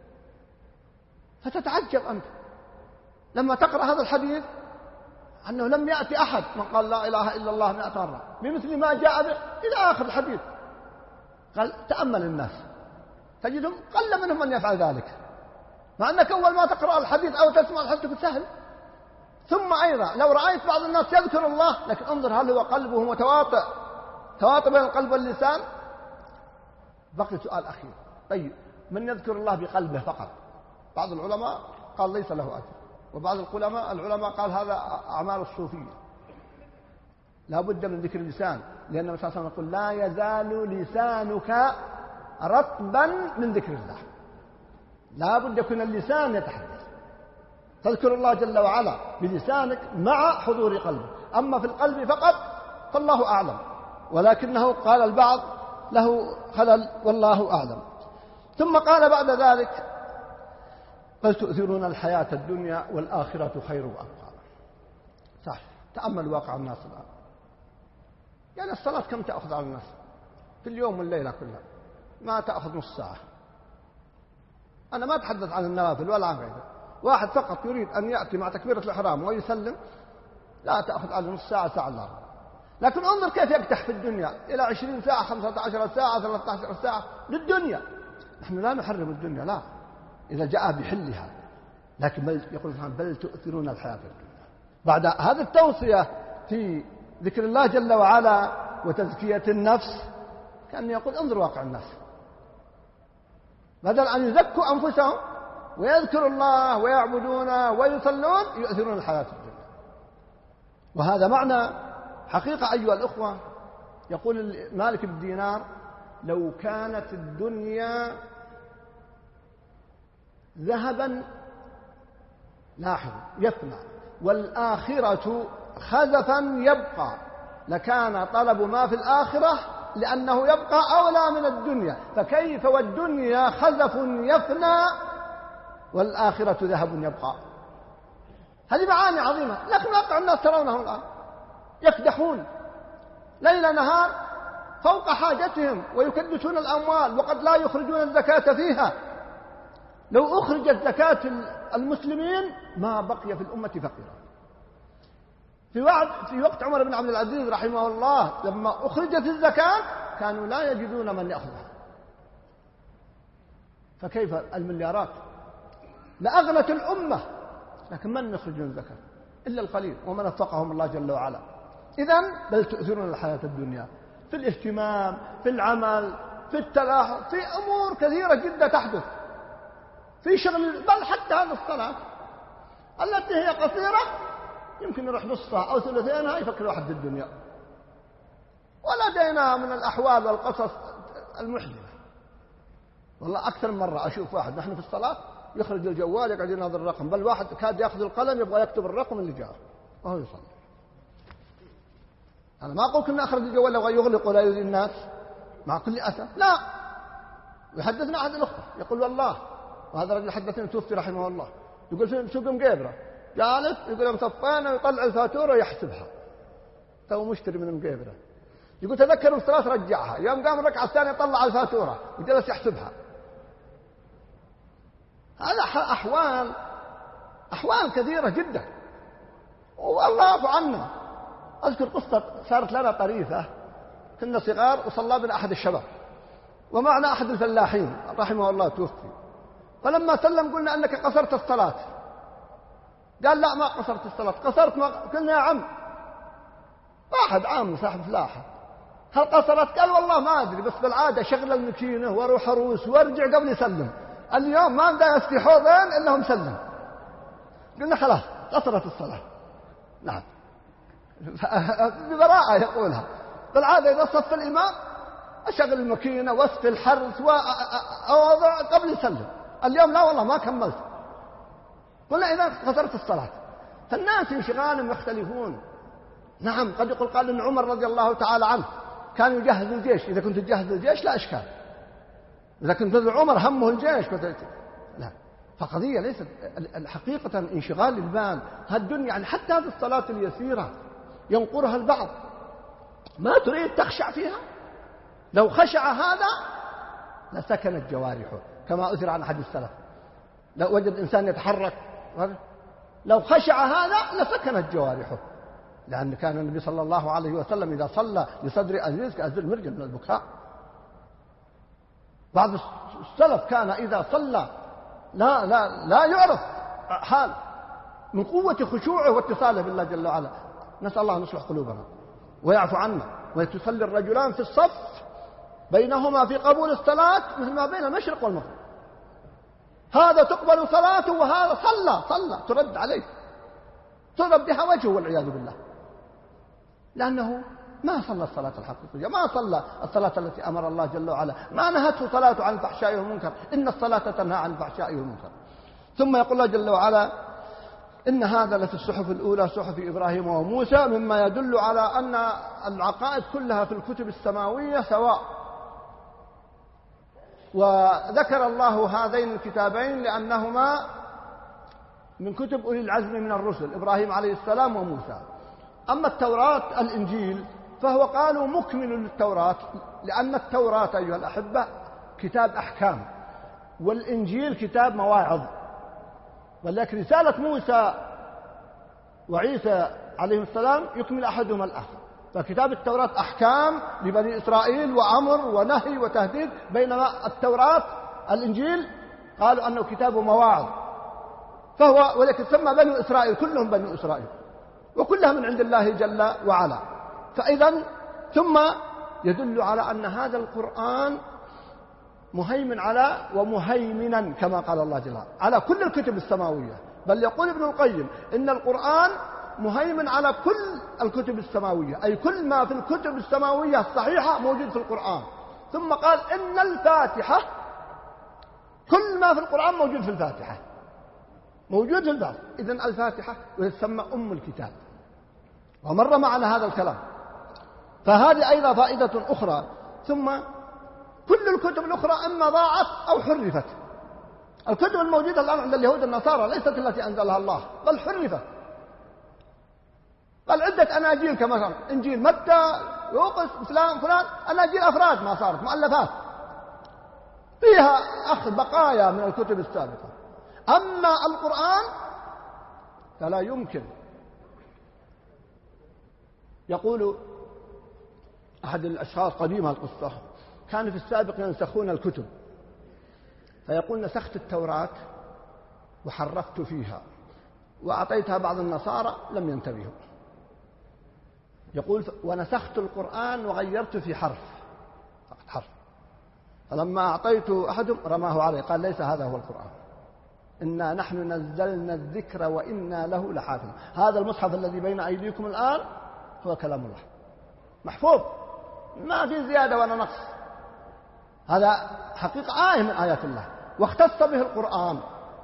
فتتعجب أنت لما تقرأ هذا الحديث أنه لم يأتي أحد من قال لا إله إلا الله مئة مرة بمثل ما جاء به إلى آخر الحديث. قال تأمل الناس تجدهم قل منهم من يفعل ذلك، مع أنك أول ما تقرأ الحديث أو تسمع الحديث تقول سهل. ثم أيضا لو رأيت بعض الناس يذكر الله، لكن انظر هل هو قلبه متواطئ تواطئ بين القلب واللسان؟ بقي سؤال أخير: طيب من يذكر الله بقلبه فقط؟ بعض العلماء قال ليس له أجر، وبعض العلماء العلماء قال هذا أعمال الصوفية، لا بد من ذكر اللسان، لأن النبي صلى الله عليه وسلم يقول: لا يزال لسانك رطبا من ذكر الله. لا بد يكون اللسان يتحدث، تذكر الله جل وعلا بلسانك مع حضور قلبك. أما في القلب فقط فالله أعلم، ولكنه قال البعض له خلل والله أعلم. ثم قال بعد ذلك: بل تؤثرون الحياة الدنيا والآخرة خير وأبقى. صح، تأمل واقع الناس الآن. يعني الصلاة كم تأخذ على الناس في اليوم والليلة كلها؟ ما تأخذ نص ساعة. أنا ما أتحدث عن النوافل ولا عن غيره، واحد فقط يريد أن يأتي مع تكبيرة الإحرام ويسلم لا تأخذ على نص ساعة ساعة إلا ربع. لكن انظر كيف يقتح في الدنيا إلى عشرين ساعة، خمسة عشر ساعة، ثلاثة عشر ساعة للدنيا. نحن لا نحرم الدنيا، لا، إذا جاء بحلها، لكن بل يقول بل تؤثرون الحياة الدنيا. بعد هذه التوصية في ذكر الله جل وعلا وتزكية النفس، كأنه يقول انظر واقع الناس، بدل أن يزكوا أنفسهم ويذكروا الله ويعبدونه ويصلون يؤثرون الحياة الدنيا. وهذا معنى حقيقة أيها الأخوة. يقول مالك بن دينار: لو كانت الدنيا ذهبا لاحظ يفنى والآخرة خزفا يبقى لكان طلب ما في الآخرة لأنه يبقى أولى من الدنيا، فكيف والدنيا خزف يفنى والآخرة ذهب يبقى؟ هذه معاني عظيمة، لكن واقع الناس ترونه الآن يكدحون ليل نهار فوق حاجتهم ويكدسون الأموال وقد لا يخرجون الزكاة فيها. لو أخرجت زكاة المسلمين ما بقي في الأمة فقيرا. في وقت في وقت عمر بن عبد العزيز رحمه الله لما أخرجت الزكاة كانوا لا يجدون من يأخذها، فكيف المليارات لأغنت الأمة، لكن من يخرجون الزكاة؟ إلا القليل ومن وفقهم الله جل وعلا. إذن بل تؤثرون الحياة الدنيا في الاهتمام، في العمل، في التلاحظ، في أمور كثيرة جدا تحدث في شغل، بل حتى هذه الصلاة التي هي قصيرة يمكن يروح نصها أو ثلثينها يفكر واحد في الدنيا. ولدينا من الأحوال والقصص المحزنة، والله أكثر من مرة أشوف واحد نحن في الصلاة يخرج الجوال يقعد يناظر الرقم، بل واحد كاد يأخذ القلم يبغى يكتب الرقم اللي جاء وهو يصلي. أنا ما أقول كنا أخرج الجوال يبغى يغلق ولا يؤذي الناس مع كل أسف، لا. يحدثنا أحد الأخوة يقول والله، وهذا رجل حدثني توفي رحمه الله، يقول في سوق مقيبرة جالس يقول مصفانا ويطلع الفاتورة ويحسبها، تو مشتري من مقيبرة، يقول تذكر الصلاة رجعها، يوم قام الركعة الثانية طلع الفاتورة وجلس يحسبها. هذا أحوال أحوال كثيرة جدا، والله يعفو عنا. أذكر قصة صارت لنا طريفة، كنا صغار وصلى بنا أحد الشباب ومعنا أحد الفلاحين رحمه الله توفي، فلما سلم قلنا أنك قصرت الصلاة، قال لا ما قصرت الصلاة، قصرت ما قلنا يا عم، واحد عام صاحب فلاحة، هل قصرت؟ قال والله ما أدري، بس بالعادة شغل المكينة واروح أروس وارجع قبل يسلم، اليوم ما عنده يفتح حوضين إلا هم سلم. قلنا خلاص قصرت الصلاة. نعم ببراءة يقولها، بالعادة إذا صف الإمام أشغل المكينة واسقي الحرث وأوضع قبل يسلم، اليوم لا والله ما كملت. قلنا إذا قصرت الصلاة، فالناس انشغالهم يختلفون. نعم قد يقول قال إن عمر رضي الله تعالى عنه كان يجهز الجيش، إذا كنت تجهز الجيش لا إشكال، إذا كنت عمر همه الجيش لا. فقضية ليست الحقيقة انشغال البال هالدنيا، يعني حتى هذه الصلاة اليسيرة ينقرها البعض، ما تريد تخشع فيها. لو خشع هذا لسكنت جوارحه كما أثر عن أحد السلف، لو وجد إنسان يتحرك لو خشع هذا لسكنت جوارحه، لأن كان النبي صلى الله عليه وسلم إذا صلى لصدر أزيز كأزل مرجل من البكاء. بعض السلف كان إذا صلى لا لا لا يعرف حال من قوة خشوعه واتصاله بالله جل وعلا. نسأل الله أن يصلح قلوبنا ويعفو عنا. ويتصلي الرجلان في الصف بينهما في قبول الصلاة مثل ما بين المشرق والمغرب، هذا تقبل صلاته وهذا صلى صلى ترد عليه، تضرب بها وجهه والعياذ بالله، لأنه ما صلى الصلاة الحقيقية، ما صلى الصلاة التي أمر الله جل وعلا، ما نهته صلاته عن الفحشاء والمنكر، إن الصلاة تنهى عن الفحشاء والمنكر. ثم يقول الله جل وعلا إن هذا لفي الصحف الأولى صحف إبراهيم وموسى، مما يدل على أن العقائد كلها في الكتب السماوية سواء. وذكر الله هذين الكتابين لأنهما من كتب أولي العزم من الرسل، إبراهيم عليه السلام وموسى. أما التوراة الإنجيل فهو قالوا مكمل للتوراة، لأن التوراة أيها الأحبة كتاب أحكام، والإنجيل كتاب مواعظ، ولكن رسالة موسى وعيسى عليه السلام يكمل أحدهما الآخر. فكتاب التوراة أحكام لبني إسرائيل وأمر ونهي وتهديد، بينما التوراة الإنجيل قالوا أنه كتاب مواعظ، فهو ولكن سمى بنو إسرائيل كلهم بنو إسرائيل وكلها من عند الله جل وعلا. فإذا ثم يدل على أن هذا القرآن مهيمن على ومهيمنا كما قال الله جل وعلا على كل الكتب السماوية، بل يقول ابن القيم إن القرآن مهيمن على كل الكتب السماوية، أي كل ما في الكتب السماوية الصحيحة موجود في القرآن. ثم قال إن الفاتحة، كل ما في القرآن موجود في الفاتحة، موجود في البعض. إذن الفاتحة وتسمى أم الكتاب، ومر معنا هذا الكلام. فهذه أيضا فائدة أخرى. ثم كل الكتب الأخرى إما ضاعت أو حرفت. الكتب الموجودة الآن عند اليهود النصارى ليست التي أنزلها الله، بل حرفت، بل عدة أناجيل كما صار إنجيل متى يوقس فلان فلان، أناجيل أفراد ما صارت مؤلفات فيها أخذ بقايا من الكتب السابقة. أما القرآن فلا يمكن. يقول أحد الأشخاص قديمة القصة، كان في السابق ينسخون الكتب، فيقول نسخت التوراة وحرفت فيها وأعطيتها بعض النصارى لم ينتبهوا. يقول ونسخت القرآن وغيرت في حرف فقط حرف، فلما أعطيت أحدهم رماه عليه قال ليس هذا هو القرآن، إنا نحن نزلنا الذكر وإنا له لحافظ. هذا المصحف الذي بين أيديكم الآن هو كلام الله محفوظ، ما في زيادة ولا نقص. هذا حقيقة آية من آيات الله واختص به القرآن،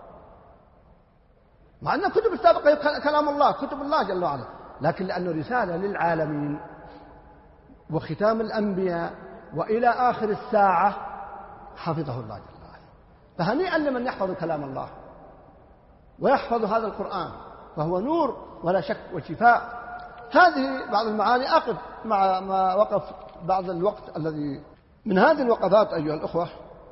مع أن الكتب السابقة هي كلام الله كتب الله جل وعلا، لكن لأنه رسالة للعالمين وختام الأنبياء وإلى آخر الساعة حفظه الله جل وعلا. فهنيئا لمن يحفظ كلام الله ويحفظ هذا القرآن، فهو نور ولا شك وشفاء. هذه بعض المعاني. أقف مع ما وقف بعض الوقت الذي من هذه الوقفات أيها الأخوة،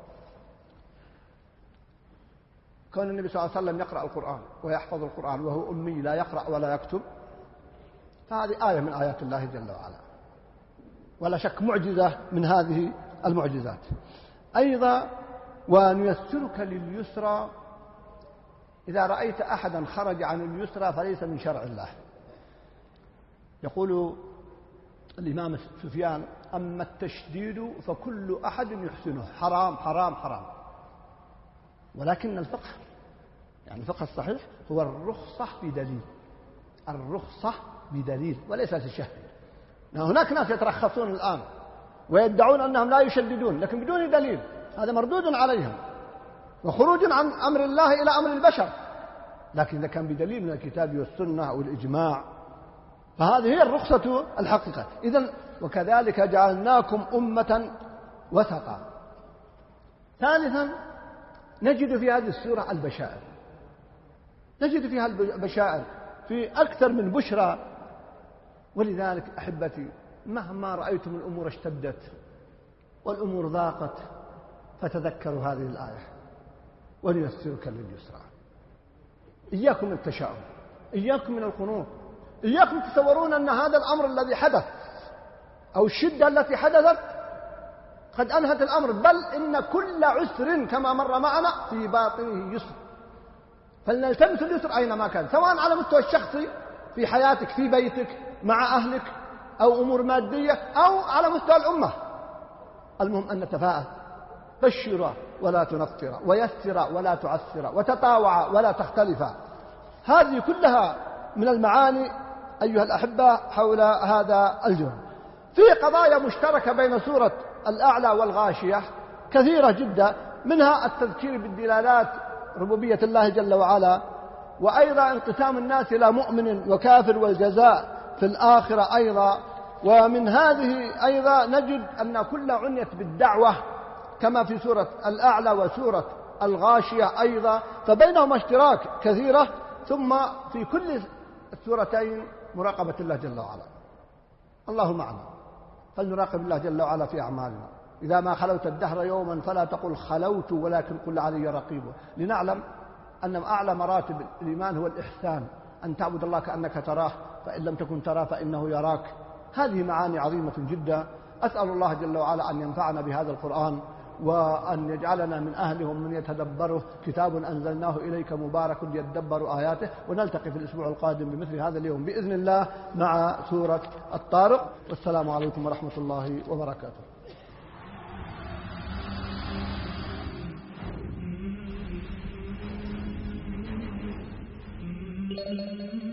كون النبي صلى الله عليه وسلم يقرأ القرآن ويحفظ القرآن وهو أمي لا يقرأ ولا يكتب، فهذه آية من آيات الله جل وعلا، ولا شك معجزة من هذه المعجزات. أيضا ونيسرك لليسرى، إذا رأيت أحدا خرج عن اليسرى فليس من شرع الله. يقول الإمام سفيان أما التشديد فكل أحد يحسنه، حرام حرام حرام، ولكن الفقه يعني الفقه الصحيح هو الرخصة بدليل، الرخصة بدليل وليس الشهر. هناك ناس يترخصون الآن ويدعون أنهم لا يشددون لكن بدون دليل، هذا مردود عليهم وخروج عن أمر الله إلى أمر البشر. لكن إذا كان بدليل من الكتاب والسنة أو الإجماع فهذه هي الرخصة الحقيقة. إذن وكذلك جعلناكم أمة وسطا. ثالثا نجد في هذه السورة البشائر، نجد فيها البشائر في أكثر من بشرى. ولذلك أحبتي مهما رأيتم الأمور اشتدت والأمور ضاقت فتذكروا هذه الآية ونيسرك لليسرى. إياكم من التشاؤم، إياكم من القنوط، إياكم تتصورون أن هذا الأمر الذي حدث أو الشدة التي حدثت قد أنهت الأمر، بل إن كل عسر كما مر معنا في باطنه يسر. فلنلتمس اليسر أينما كان، سواء على مستوى الشخصي في حياتك في بيتك مع أهلك أو أمور مادية أو على مستوى الأمة. المهم أن نتفاءل، بشر ولا تنفر، ويسر ولا تعسر، وتطاوع ولا تختلف. هذه كلها من المعاني أيها الأحبة حول هذا الجانب. في قضايا مشتركة بين سورة الأعلى والغاشية كثيرة جدا، منها التذكير بالدلالات ربوبية الله جل وعلا، وأيضا انقسام الناس إلى مؤمن وكافر والجزاء في الآخرة أيضا. ومن هذه أيضا نجد أن كل عنيت بالدعوة كما في سورة الأعلى وسورة الغاشية أيضا، فبينهما اشتراك كثيرة. ثم في كل السورتين مراقبة الله جل وعلا. الله معنا، فلنراقب الله جل وعلا في أعمالنا. إذا ما خلوت الدهر يوما فلا تقل خلوت ولكن قل علي رقيب، لنعلم أن أعلى مراتب الإيمان هو الإحسان، أن تعبد الله كأنك تراه فإن لم تكن تراه فإنه يراك. هذه معاني عظيمة جدا. أسأل الله جل وعلا أن ينفعنا بهذا القرآن وأن يجعلنا من أهلهم من يتدبره. كتاب أنزلناه إليك مبارك ليدبروا آياته. ونلتقي في الأسبوع القادم بمثل هذا اليوم بإذن الله مع سورة الطارق. والسلام عليكم ورحمة الله وبركاته. Thank you.